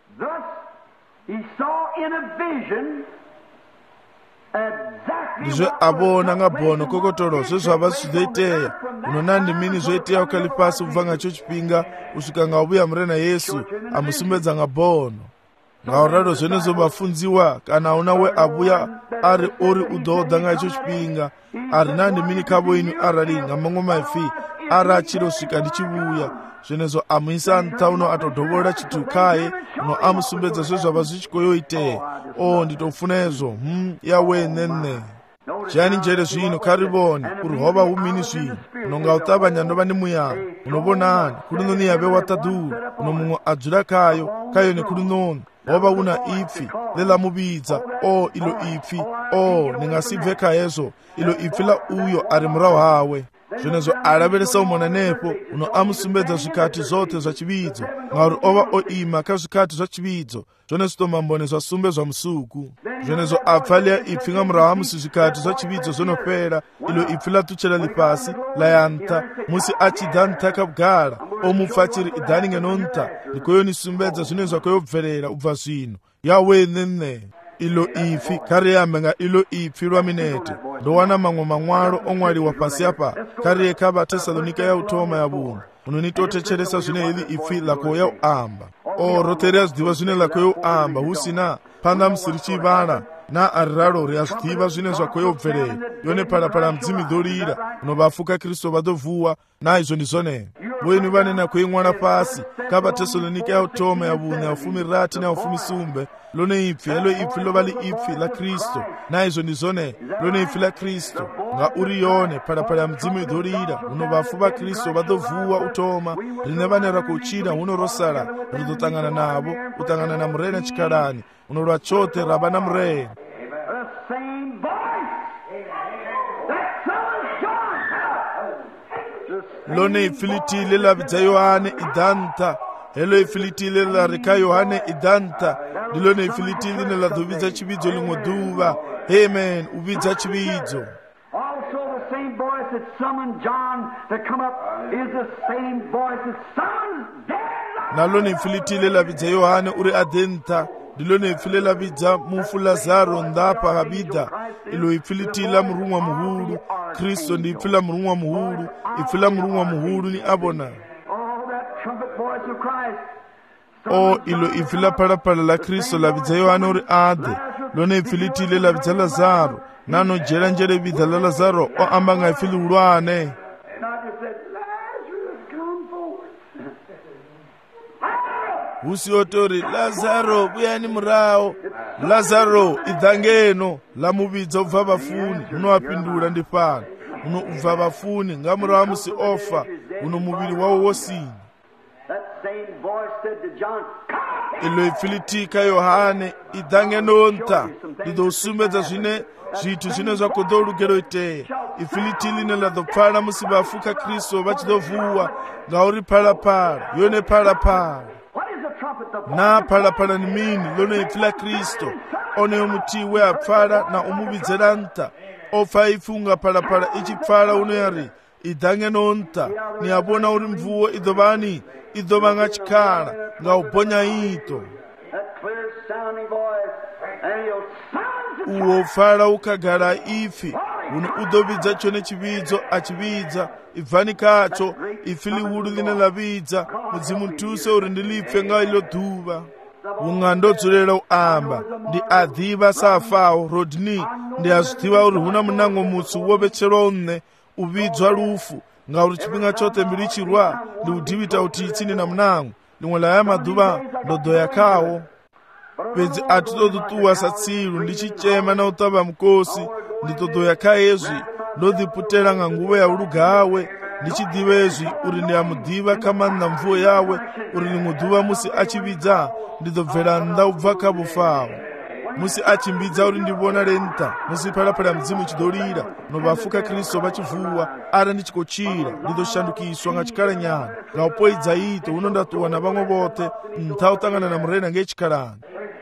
Speaker 1: Ndizvo abona ngabhono kokotoro zvezvava zvizoiteya unonandi mini zoiteya ukali pasi ubva ngacho chipinga usvika ngaubuya murena Yesu amusumbedza ngabhono ngauraro zvene zobafunziwa kana una we abuya ari ori udhodha ngacho chipinga ari nandi mini kabo inu arali ngamongo maifi ara chiro svika ndichibuya zvenezo amuisa ntauno atodhoborera chitukaye uno amusumbedza zvezvava zvichikoyoiteya nditofuna ezvo yawenene chani njere zvino kariboni urihova humini zvino unonga utabanya ndova ndimuyano unobonani kuri noni yave wataduru uno mumwe adzura kayo nekuri noni hova una ipfi lelamubidza ilo ipfi ningasibve kaezvo ilo ipfi la uyo ari murau hawe zvenezo araveresa umona nepo uno amusumbedza zvikati zvote zvachividzo ngauri ova oima kazvikati zvachividzo zvone zitomambone zvasumbe zvamusuku zvenezo apfalia ipfi ngamurau amusi zvikati zvachividzo zvonopera ilo ipfi latuchera lipasi layanta musi achidha ntakagara omupfachiri idhani ngenonta ndikoyonisumbedza zvine zvakoyobverera ubva zvino yawenene ilo ipfi kariyamenga ilo ipfi lwaminete ndowana mamwe mamwaro omwaliwa pasi apa kariye kava Tesalonika ya utoma ya bungu unonitotecheresa zvine ili ipfi lako ya uamba roterea zvidiva zvine lako ya uamba husina panda musiri chivana na ariraro reazvidiva zvine zvakoyobverera yone parapara mdzimi dorira unovafuka Kristu vadovhuwa naizvo ndizvone wenyu vanena kuimwana pasi kava Tesalonika ya utoma ya bungu ya ufumi rati na ufumi sumbe lone ipfi elo ipfi lovali ipfi la Kristo naizvo ndizvone lone ipfi la Kristo nga uri yone parapara mdzimu idorira unovafu va Kristo vadovhuwa utoma rine vanera kuchira unorosara ridotangana navo utangana na murena chikarani unorwa chote rava na murena lone ipfi litile lavidza Yohane idanta helo ipfi litile larika Yohane idanta ndilone ipfi litile neladovidza chividzo limwe duva amen uvidza chividzo
Speaker 2: that summoned John to come up is the same voice that summons dead.
Speaker 1: Nalone ipfi litile lavidza Yohane uri adenta ndilone ipfi lavidza mufu Lazaro ndapa habida ilo ipfi litile murumwa muhulu Kristo ndi ipfi la murumwa muhulu ipfi la murumwa muhulu ni abona
Speaker 2: that trumpet voice of Christ
Speaker 1: ilo ipfi la parapara la Kristo lavidza Yohane uri ade lone ipfi litile lavidza Lazaro nano jera njere vidza la Lazaro amba nga ipfi liulwane usiotori Lazaro buyani murao Lazaro idhangeno lamuvidza ubva vafuni unoapindura ndipano uno ubva vafuni ngamurao musi ofa uno muviri wawo wosini ilo ipfi litika Yohane idhangeno nta lidosumbedza zvine zvitu zvine zvakodolugero iteya ipfi litili ladopfala musi vafuka Kristu vachidovhuwa ngauri parapara yone parapara na parapara ni mini lone ipfi la Kristo one omutiwe apfala na omuvidzera nta ofa ifunga parapara ichipfala uno yari idhangeno nta ni abona uri mvuwo idovani idova nga chikala nga uponya ito uwo fala ukagara ifi uno udobidza chone chividzo achibidza ibvani kacho ifi liwulu line labidza mudzimu mtuse uri ndilipfe nga ilo dhuva ungandodzorera uamba ndi adhiva safawo Rodney ndi azvidziva uri huna munango mutsu wopetserwa unne uvidzwa lufu ngauri chipinga chote mbiri chirwa ndi udhivita kuti itsini na munango limwe laya madhuva ndodoya kawo pedzi atitodutuwa satsilu ndichichema na utava mkosi nditodoya kaezvi ndodhiputera nga nguva ya ulugawe ndichidhivezvi uri ndiyamudhiva kamanna mvuo yawe uri limudhuva musi achividza ndidobvera ndaubva kabufawo musi achimbidza uri ndivona renta musi parapara mudzimu chidolira novafuka Kristo vachivuwa ara ndichikochira ndidoshandukiswa nga chikala nyana ngaupoidza ito unondatuwa na vamwe vote ntautangana na murena ngechikalani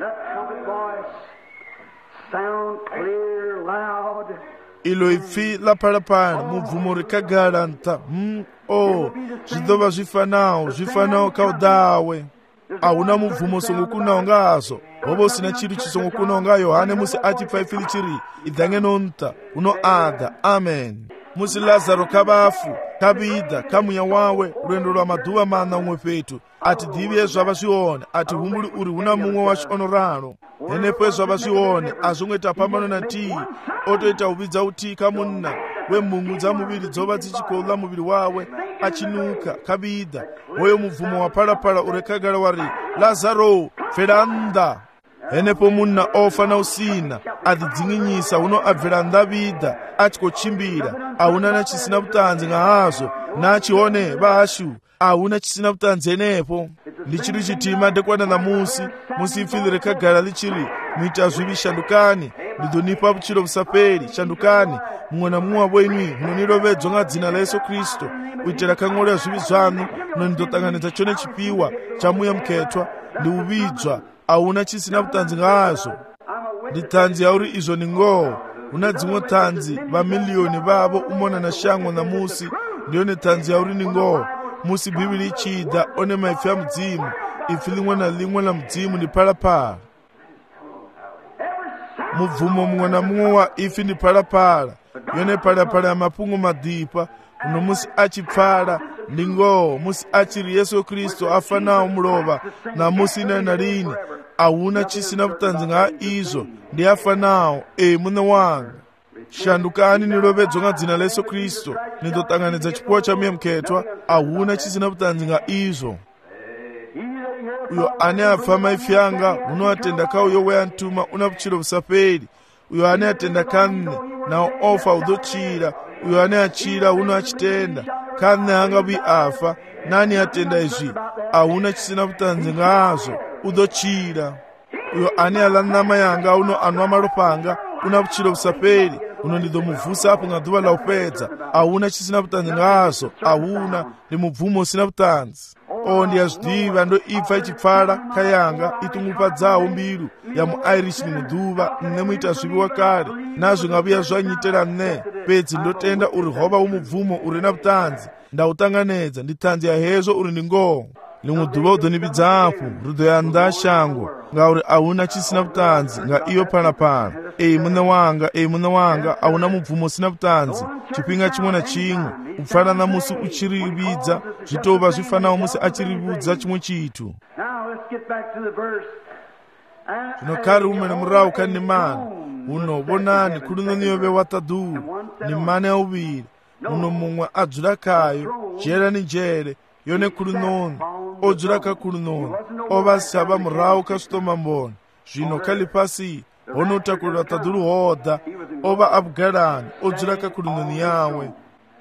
Speaker 1: ilo ipfi lapalapala mubvumo rikagara nta zvidova zvifanawo kaudawe hauna mubvumo songokunawo ngazo hovo usina chiru chisongokunawo nga Yohane musi achipfa ifili chiri idhange nonta unoada amen musi Lazaro kavafu kabida kamuya wawe lwendo lwa madhuva mana umwe petu ati dhivi ezvava zvione ati humbuli uri huna mumwe wachionorano henepo ezvava zvione azvongweta pambano na tii otoita uvidza utika munna wemhungu dzamuviri dzova dzichikola muviri wawe achinuka kabida hoyo mubvumo wapalapala urekagara wari Lazaro feranda henepo munna ofa na usina adhidzinginyisa uno abvera ndavida achikochimbira auna na chisina butanzi nga hazo nachione vashu auna chisina butanzi henepo lichiri chitima ndekwana na musi ifili rekagara lichiri muita zvivi shandukani ndidonipa buchiro busaperi shandukani mumwe na mumwe wabwenyu munonirovedzwa nga dzina la Yesu Kristo uitira kang'ola zvivi zvanu nondotanganidza chone chipiwa chamuya muketwa ndi uvidzwa auna chisina butanzi ngazo ndi tanzi yauri izvo ni ngoo una dzimwe tanzi vamiliyoni vavo umona na shango na musi ndiyo ni tanzi yauri ni ngoo musi Bibili ichida one maifi ya mudzimu ifi limwe na limwe la mudzimu ni palapala mubvumo mumwe na mumwe wa ifi ni palapala yone palapala ya mapungu madipa uno musi achipfala ndi ngoo musi achiri Yesu Kristo afanawo mulova na musi ina na lini auna chisina butanzi nga izvo ndi afanawo mune wanga shandukani nilovedzwa nga dzina la Yesu Kristo nindotanganidza chipuwa cha muya muketwa auna chisina butanzi nga izvo uyo ane apfa maifi yanga unoatenda kauyo weyantuma una buchiro busaperi uyo ane atenda kanne nawo ofa udochira uyo ane achira uno achitenda kanne hangavi afa nani atenda izvi auna chisina butanzi ngazo udochira uyo ane ala nama yanga uno anwa malopanga una buchiro busaperi uno ndidomuvusa apo nga dhuva la upedza auna chisina butanzi ngazo auna ndi mubvumo usina butanzi ndiyazvidiva ndo ipfa ichipfala kayanga itungupadzawo mbiru ya muirish ni mudhuva nemuita zvivi wakare nazvo ngaviya zvanyitera ne pedzi ndotenda uri hova umubvumo uri na butanzi ndautanganedza ndi tanzi ya hezvo uri ndi ngoo limwe dhuva udonipidza apo rudoya ndashango ngauri auna chisina butanzi nga iyo palapala mune wanga auna mubvumo usina butanzi chipinga chimwe na chimwe kupfana na musi uchirividza zvitova zvifanawo musi achirivudza chimwe chitu tinokari umwe nemurawu kani nimani uno vonani kuri noniyove watadhu ni mane auviri uno mumwe adzura kayo jera ni jere yone kuri noni odzura kakuri noni ovasava murawu kasvitoma mboni zvino kali pasi honotakurira tadhuru hodha ova abgarani odzura kakuri noni yawe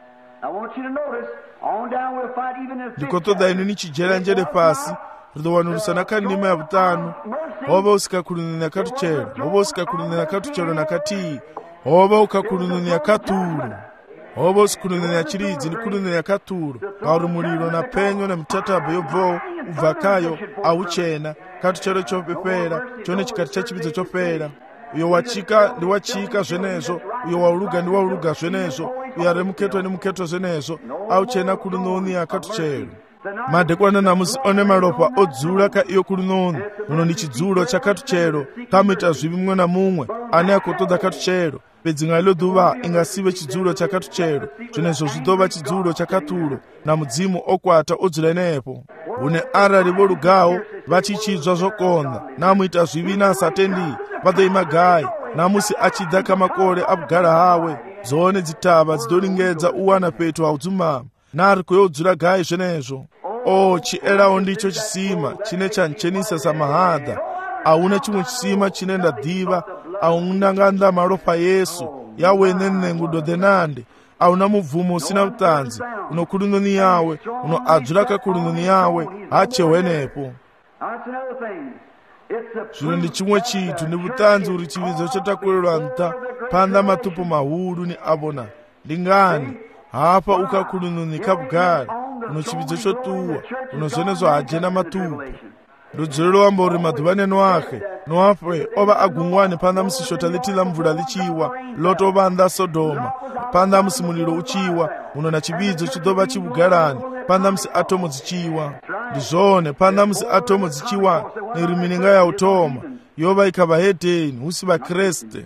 Speaker 1: ndikotoda inu nichijera njere pasi ridowanurusana kanima ya butano hova usikakurununi yakatuchero hova usikakurununi yakatuchero nakatii hova ukakurununi yakaturu hova usikurununi yachiridzi ndikurununi yakaturu ngauri muliro na penyo na mitatabho yobvo ubvakayo auchena katuchero chopepera chone chikati chachividzo chopera uyo wachika ndi wachika zvenezvo uyo wauluga ndi wauluga zvenezvo uyo ari muketwa ndi muketwa zvenezvo auchena kurununi yakatuchero madekwana namusi one malopa odzula ka iyo kulinoni uno ni chidzulo cha katuchero kamita zvivi mumwe na mumwe ane akutoda katuchero pedzinga ilo duva ingasive chidzulo cha katuchero zvinezvo zvidova chidzulo cha katulo na mudzimu okwata odzula inepo une arali volugawo vachichidzwa zvokonda namuita zvivi nasatendi vadoima gai namusi achidza kamakore abugara hawe dzone dzitava dzidolingedza uwana petu haudzumama nari kuyodzula gai zvenezvo chielawo ndicho chisima chine chanchenisa samahadha auna chimwe chisima chine ndadiva aunanganda malopa Yesu yawenene ngudo denande auna mubvumo usina utanzi uno kulunoni yawe uno adzulaka kulunoni yawe hachewenepo zvino ndi chimwe chitu ndi butanzi uri chividzo chotakulirwa nta panda matupo mahulu ni abona ndingani hapa ukakulunoni kabugari uno chividzo chotuwa uno zvenezo hajena matupo rudziro wamba uri madhuvane noake noafe ova agungwane panda musishota litila mvula lichiwa loto ovanda Sodoma panda musi muliro uchiwa uno na chividzo chidova chibugarani panda musi atomo dzichiwa ndizvone panda musi atomo dzichiwa nerimininga ya utoma yova ikava hedheni husi vakreste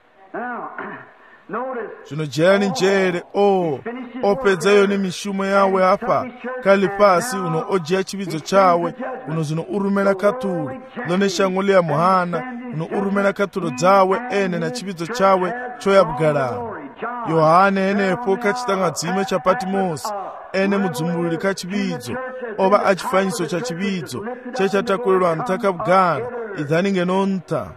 Speaker 1: zvinojerani njere opedzayo nemishumo yawe apa kali pasi uno ojiya chividzo chawe uno zvino urumela katuro lone shango liya muhana uno urumela katuro dzawe ene na chividzo chawe choyabugarana Yohane enepo kachitanga dzime cha Patimosi ene mudzumuliri kachividzo ova achifanyiso cha chividzo chechatakulirwa ntakabugana idzaninge nonta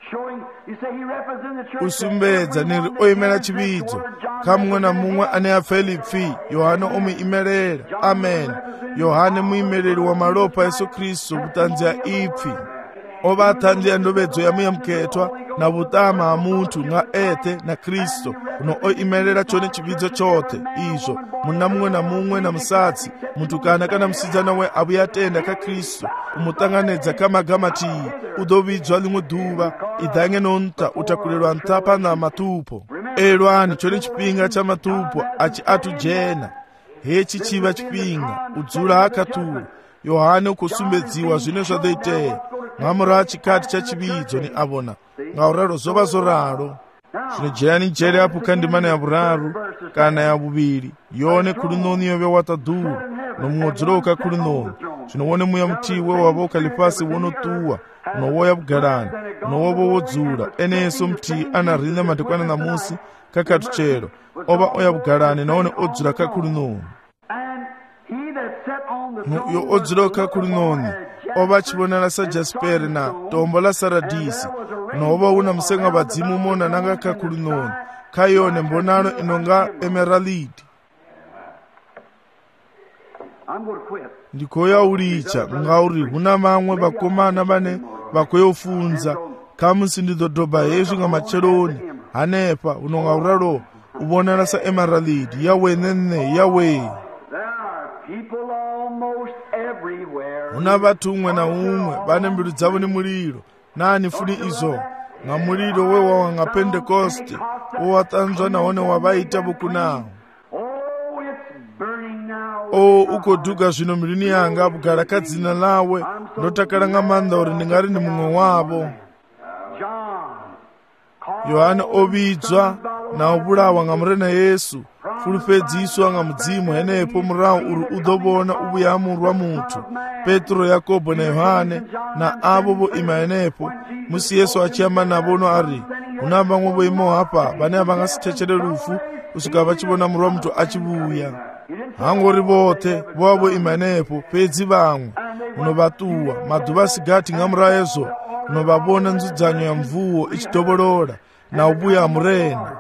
Speaker 1: usumbedza niri oimera chividzo kamumwe na mumwe ane afelipi Yohane omuimerera amen Yohane muimereri wa malopa Yesu Kristu kutanzia ipfi ova atanzia ndovedzo ya muyamuketwa na vutama ha munthu nga ete na Kristo uno oimerera chone chividzo chote izvo muna mumwe na musatsi munthu kana musidzana we avuyatenda ka Kristo umutanganedza kamagamatiyi udovidzwa limwe dhuva idhange nonta utakulirwa ntapa na matupo elwani chone chipinga cha matupo achi atujena hechi chiva chipinga udzula hakatulu Yohane ukusumbedziwa zvine zvadoiteya mwamura chikati cha chividzo ni avona ngauraro zova zoraro zvinojerani njere apo kandimana ya vuraru kana ya vuviri yone kulunoni yove watadhuru nomwodzoroka kulunoni zvinowone muya mutiwe wava ukalipasi wonotuwa unowoya bugarani unowovo wodzura eneso mti anarina madekwana na musi kakatuchero ova oya bugarani naone odzura kakulunoni yo odzura kakulunoni ova chivonana sajasperi na tombo la saradisi nova una musenga vadzimu mona nanga kakulunoni kayone mbonano inonga emeralidi ndikoya ulicha ngauri huna vamwe vakomana vane vakoyofunza kamusi ndidhodhobha hezvi nga macheloni hanepa unonga uraro uvonana sa emeralidi yawenene yawe una vatu umwe na umwe vane mbilu dzavo ni muliro nani funi izo nga muliro wewawa nga Pentekoste wowatanzwa naone wavaita vukunawo ukodhuga zvino mbiluni yanga abugara kadzina lawe ndotakala nga manda uri ndingari ni mumwe wavo Yohane ovidzwa na ovulawa nga murena Yesu fulufedziswa nga mudzimu henepo murawu uri udovona uvuyamurwa muthu Petro Yakobo na Yohane na avo voima henepo musi Yesu achiyamba navono ari una vamwe voimo hapa vane havangasithechere lufu kusvika vachivona murwa muthu achivuya hangori vote vova voima henepo pedzi vamwe unovatuwa madhuva sigati nga murayezo unovavona nzudzanyo ya mvuwo ichidovolola na ubuya amurena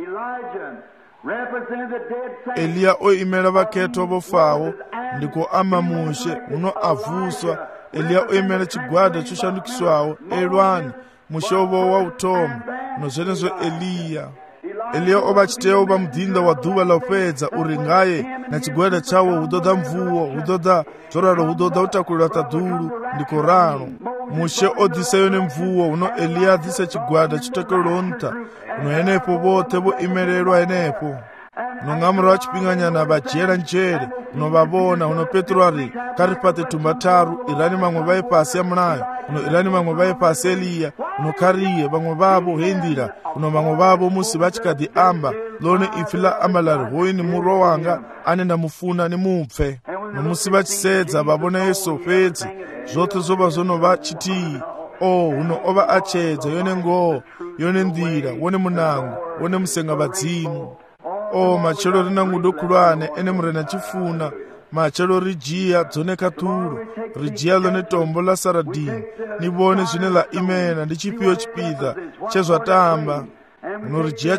Speaker 1: Eliya oimera vaketwa vofawo ndiko amamushe uno avuswa Eliya oimera chigwada choshandukiswawo elwani mushovo wa utoma nozvenezo Eliya ova chiteya uva mudhinda wa dhuva laupedza uri ngaye na chigwada chawo hudoda mvuwo hudoda zoraro hudoda utakulira tadhuru ndiko rano mushe odhiseyo nemvuwo uno Eliya adhisa chigwada chitakulonta uno henepo vote voimererwa henepo unong'amura wachipinganyana vajera njere unovavona uno Petro ari karipate tumba taru irani mamwe vai pasi yamulayo uno irani mamwe vai pasi Eliya uno kariye vamwe vavo hendira uno vamwe vavo musi vachikadhi amba lone ifila ambalari hoyi ni murwa wanga ane ndamufuna ni mupfe nomusi vachisedza vavona Yesu fedzi zvote zova zonova chitiyi uno ova achedza yone ngoo yone ndira wone munango wone musenga vadzimu machelo rinangu dokulwane ene murena chifuna machelo rijiya dzone katulu rijiya lone tombo la saradini nivone zvine la imena ndichipiwo chipidha chezvatamba uno rijiya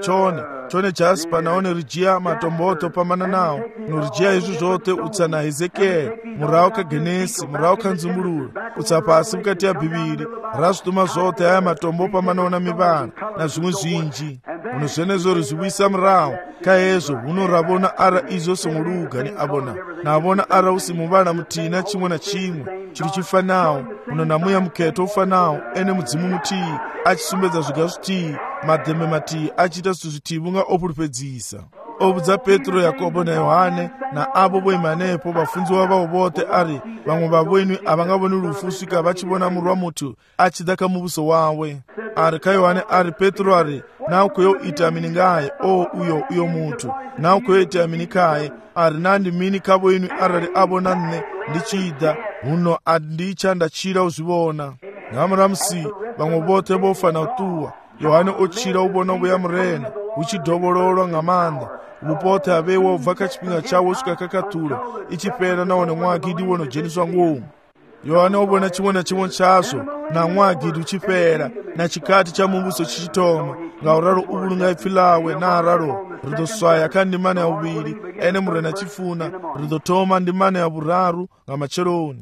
Speaker 1: chone jaspa naone rijiya matomboto pamana nawo uno rijiya izvi zvote utsana Hezekiya murawo kagenesi murawo kanzumururo utsa pasi mukati ya bhibhiri razvituma zvote aya matombo pamanaona mivana na zvimwe zvinji uno zvenezvo rizvivisa murawo kaezvo uno ravona ara izvo somurugani avona navona ara usimuvana mutina chimwe na chimwe chiri chifanawo uno namuya muketo ufanawo ene mudzimu mutii achisumbedza zviga zvitii madhembe matii achiita suzvitii vunga opurupedzisa obudza Petro Yakobo na Yohane na avo voimanepo vafunziwa vavo vote ari vamwe vavoinwi havangavoni rufu svika vachivona murwa mutu achidaka mubuso wawe ari kayohane ari Petro ari naukweyo itamini ngaye uyo mutu naukweyo itamini kaye ari nandi mini kavoinwi arari avo nanne ndichida huno andicha ndachira uzvivona ngamuramusi vamwe vote vofana utuwa Yohane ochira ubona ubuya murena uchidhoborolwa ngamanda upote avewa ubva kachipinga chawo svika kakatula ichipera naone mwagidi wono jeniswa ngomu Yohane ubona chimwe na chimwe chazvo na mwagidi uchipera na chikati cha mumbuso chichitoma ngauraro ubulu ngaifilawe na araro ridoswaya kandimana ya uviri ene murena chifuna ridotoma ndimana ya vuraru ngamacheroni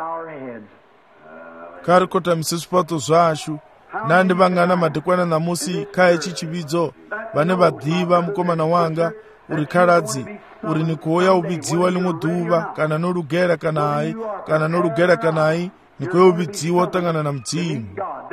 Speaker 1: karikota misespato zvashu nandi vangana madekwana namusi kaye chichividzo vane vadhiva mukomana wanga uri karadzi uri nikuoya uvidziwa limwe dhuva kana norugera kanai kana norugera kanai nikuoya uvidziwa tangana na mudzimu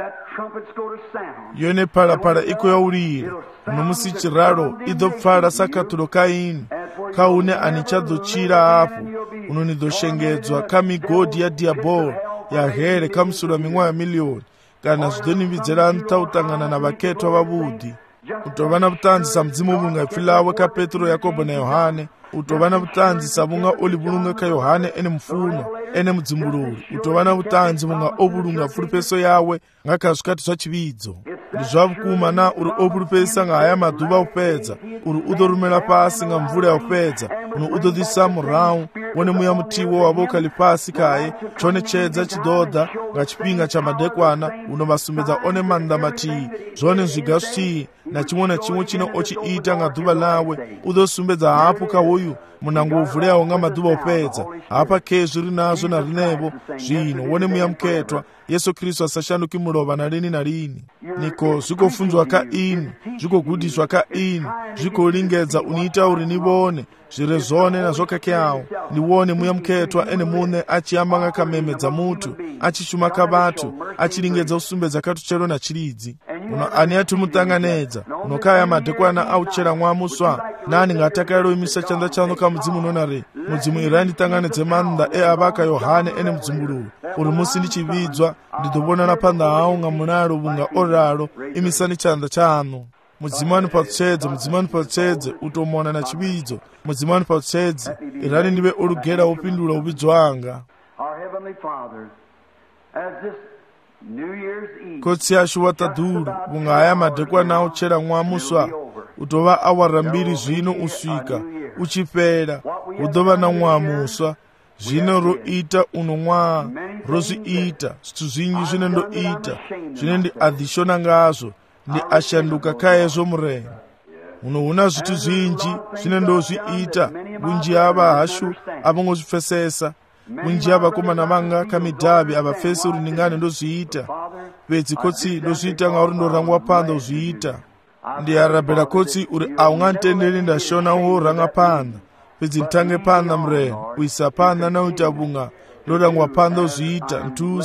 Speaker 1: yone phalaphala ikoyaulira unomusi chiraro idopfala sakatulo kaini kaune anichadzochira apo unonidoshengedzwa kamigodi ya diabolo yahere kamusula ming'wa ya miliyoni kana zvidonividzerani tautangana na vaketwa vavudi utovana vutanzisa mudzimu vunga ifilawe ka Petro Yakobo na Yohane utovana vutanzisa vunga olivulunga ka Yohane ene mufuna ene mudzimbululi utovana vutanzi vunga ovulunga pfulupeso yawe ngakazvikati zva chividzo ndi zvavukuma na uri opulupesa nga haya madhuva upedza uri udorumela pasi nga mvula ya upedza uno udodisa murawu wone muya mutiwo wavokali pasi kaye chone chedza chidodha nga chipinga cha madekwana unovasumbedza one manda matii zvone zviga zvitii na chimwe na chimwe chino ochiita nga dhuva lawe udosumbedza hapo kawoyu munango uvuleyawo nga madhuva upedza hapa kezvi rinazvo na rinevo zvino wone muya muketwa Yesu Kristu asashanduki mulova na lini na lini niko zvikofunzwa kaini zvikogudiswa kaini zvikolingedza uniita uri nivone zvire zvone nazvo kakeawo niwone muya muketwa ene mune achiyamba nga kamemedza mutu achishuma kavatu achilingedza usumbedza katuchero na chiridzi uno ani atumutanganedza unokaya madekwana auchera mwamuswa nani ngatakalero imisa chanza chano kamudzimu nonare mudzimu iranditanganedze manda avaka Yohane ene mudzimbululu uri musi ndichividzwa ndidobonana panda hawo nga munalo vunga oralo imisani chanza chano mudzimani patsedze utomona na chividzo mudzimani patsedze irani ndive olugera upindula uvidzo wanga kotsi yashu watadhulu vunga haya madekwana auchera mwamuswa utova awara mbiri zvino usvika uchipera udova na mwamuswa zvino roita unomwa rozviita zvithu zvinji zvine ndoita zvine ndi adhishona ngazvo ndi ashanduka kaezvo murenga uno huna zvithu zvinji zvine ndozviita bunji ava hashu avangozvipfesesa bunji avakomana vanga kamidhavi avafesi uri ndingane ndozviita pedzi kotsi ndozviita ngauri ndorangwa panda uzviita ndiyarabhela kotsi uri aungantenderi ndashona woranga panda pedzi ntange panda murena uisa panda nauita vunga ndorangwa panda uzviita ntuse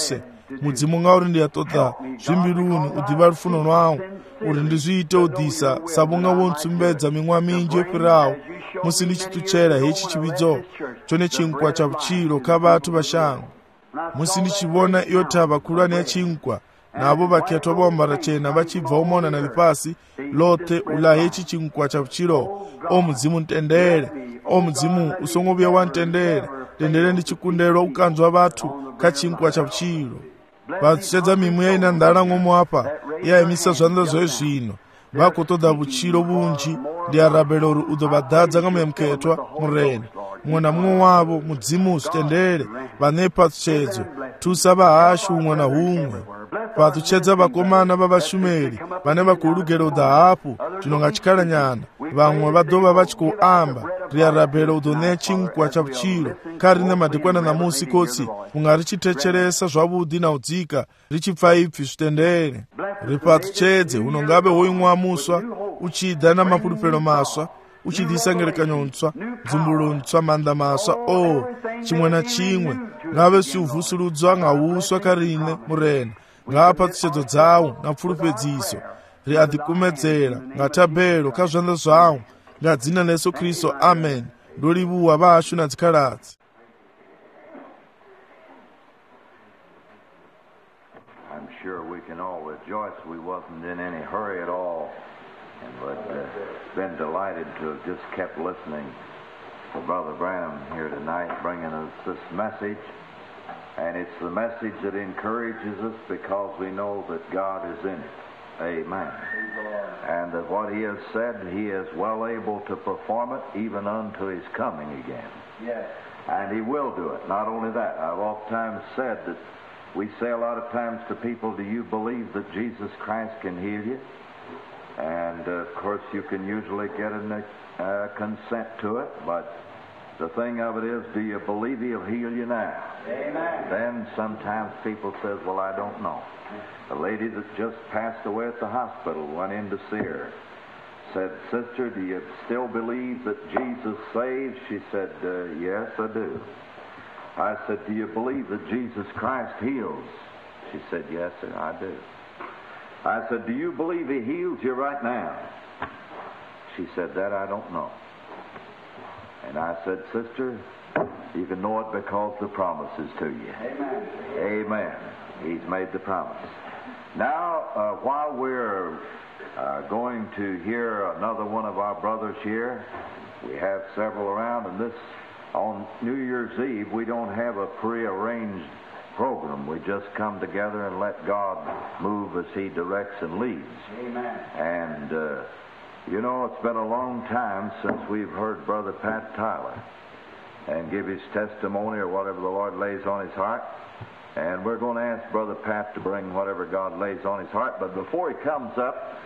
Speaker 1: mudzimu nga uri ndiyatoda zvimbiruni udiva rufuno rwawo uri ndizviite udhisa sabunga wonsumbedza mimwa minji yopirawo musi ndichituchera hechi chividzo chone chinkwa chavuchiro kavatu vashango musi ndichivona iyo tava kulwane yachinkwa navo vaketwa vaombara chena vachibva umaona pasi lothe ula hechi chinkwa chavuchiro o mudzimu ntendere o mudzimu usongovuya wantendere tendere ndichikundelwa ukanzwa vathu kachinkwa chavuchiro vatsuchedza mimwe yaina ndala ng'omo apa yaimisa zvanza zvoye zvino vakutoda vuchiro vunji ndiyarabela uri udovadhadza ngamuyamuketwa murene mumwe namumwe wavo mudzimu usitendere vane patsuchedzo tusa vahashu umwe na humwe vatsuchedza vakomana vavashumeri vane vakulugera udhahapu tinonga chikalanyana vamwe vadova vachikuamba riyarabela udone chinkwa chavuchiro karine madekwana namusi kotsi kunga richitecheresa zvavudi na udzika richipfaipfi zvitendere ripatsuchedze unongave hoimwa muswa uchida na mapulupelo maswa uchidisa ngelekanyo ntswa dzimbulo ntswa manda maswa chimwe na chimwe ngave siuvusuludzwa ngauswa karine murene ngapatsuchedzo dzawo na pfulupedziso riadikumedzera ngatabelo kazvanza zvawo ngadzina Yesu Kristo amen ndolivuwa vashu na dzikaladzi.
Speaker 3: I'm sure we can all rejoice we wasn't in any hurry at all, but been delighted to have just kept listening to Brother Branham here tonight, bringing us this message. And it's the message that encourages us because we know that God is in it. Amen. And that what He has said, He is well able to perform it even unto His coming again.
Speaker 2: Yes.
Speaker 3: And He will do it. Not only that, I've oftentimes said that we say a lot of times to people, do you believe that Jesus Christ can heal you? And of course you can usually get a consent to it, but the thing of it is, do you believe He'll heal you now?
Speaker 2: Amen.
Speaker 3: Then sometimes people says, well, I don't know. A lady that just passed away at the hospital went in to see her. Said, sister, do you still believe that Jesus saves? She said, yes, I do. I said, do you believe that Jesus Christ heals? She said, yes, sir, I do. I said, do you believe He heals you right now? She said, that I don't know. And I said, sister, you can know it because the promise is to you.
Speaker 2: Amen.
Speaker 3: Amen. He's made the promise. Now, while we're going to hear another one of our brothers here, we have several around, and this, on New Year's Eve, we don't have a prearranged program. We just come together and let God move as He directs and leads.
Speaker 2: Amen.
Speaker 3: And you know, it's been a long time since we've heard Brother Pat Tyler and give his testimony or whatever the Lord lays on his heart. And we're going to ask Brother Pat to bring whatever God lays on his heart. But before he comes up,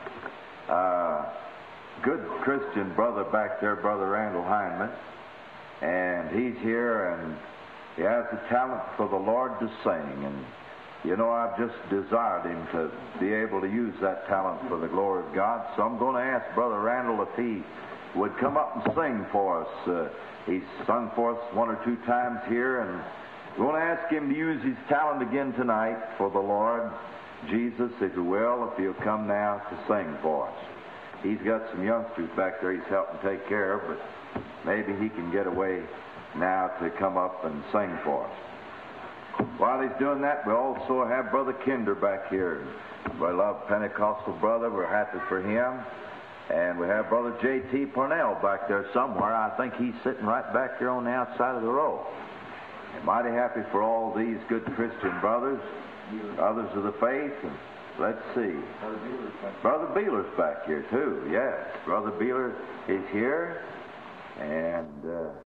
Speaker 3: good Christian brother back there, Brother Randall Hindman, and he's here and he has the talent for the Lord to sing. And you know, I've just desired him to be able to use that talent for the glory of God. So I'm going to ask Brother Randall if he would come up and sing for us. He's sung for us one or two times here, and we want to ask him to use his talent again tonight for the Lord Jesus, if you will, if he'll come now to sing for us. He's got some youngsters back there he's helping take care of, but maybe he can get away now to come up and sing for us. While he's doing that, we also have Brother Kinder back here. We love Pentecostal brother. We're happy for him. And we have Brother J.T. Parnell back there somewhere. I think he's sitting right back there on the outside of the row. And mighty happy for all these good Christian brothers, others of the faith. And let's see. Brother Beeler's back here too. Yes, Brother Beeler is here. And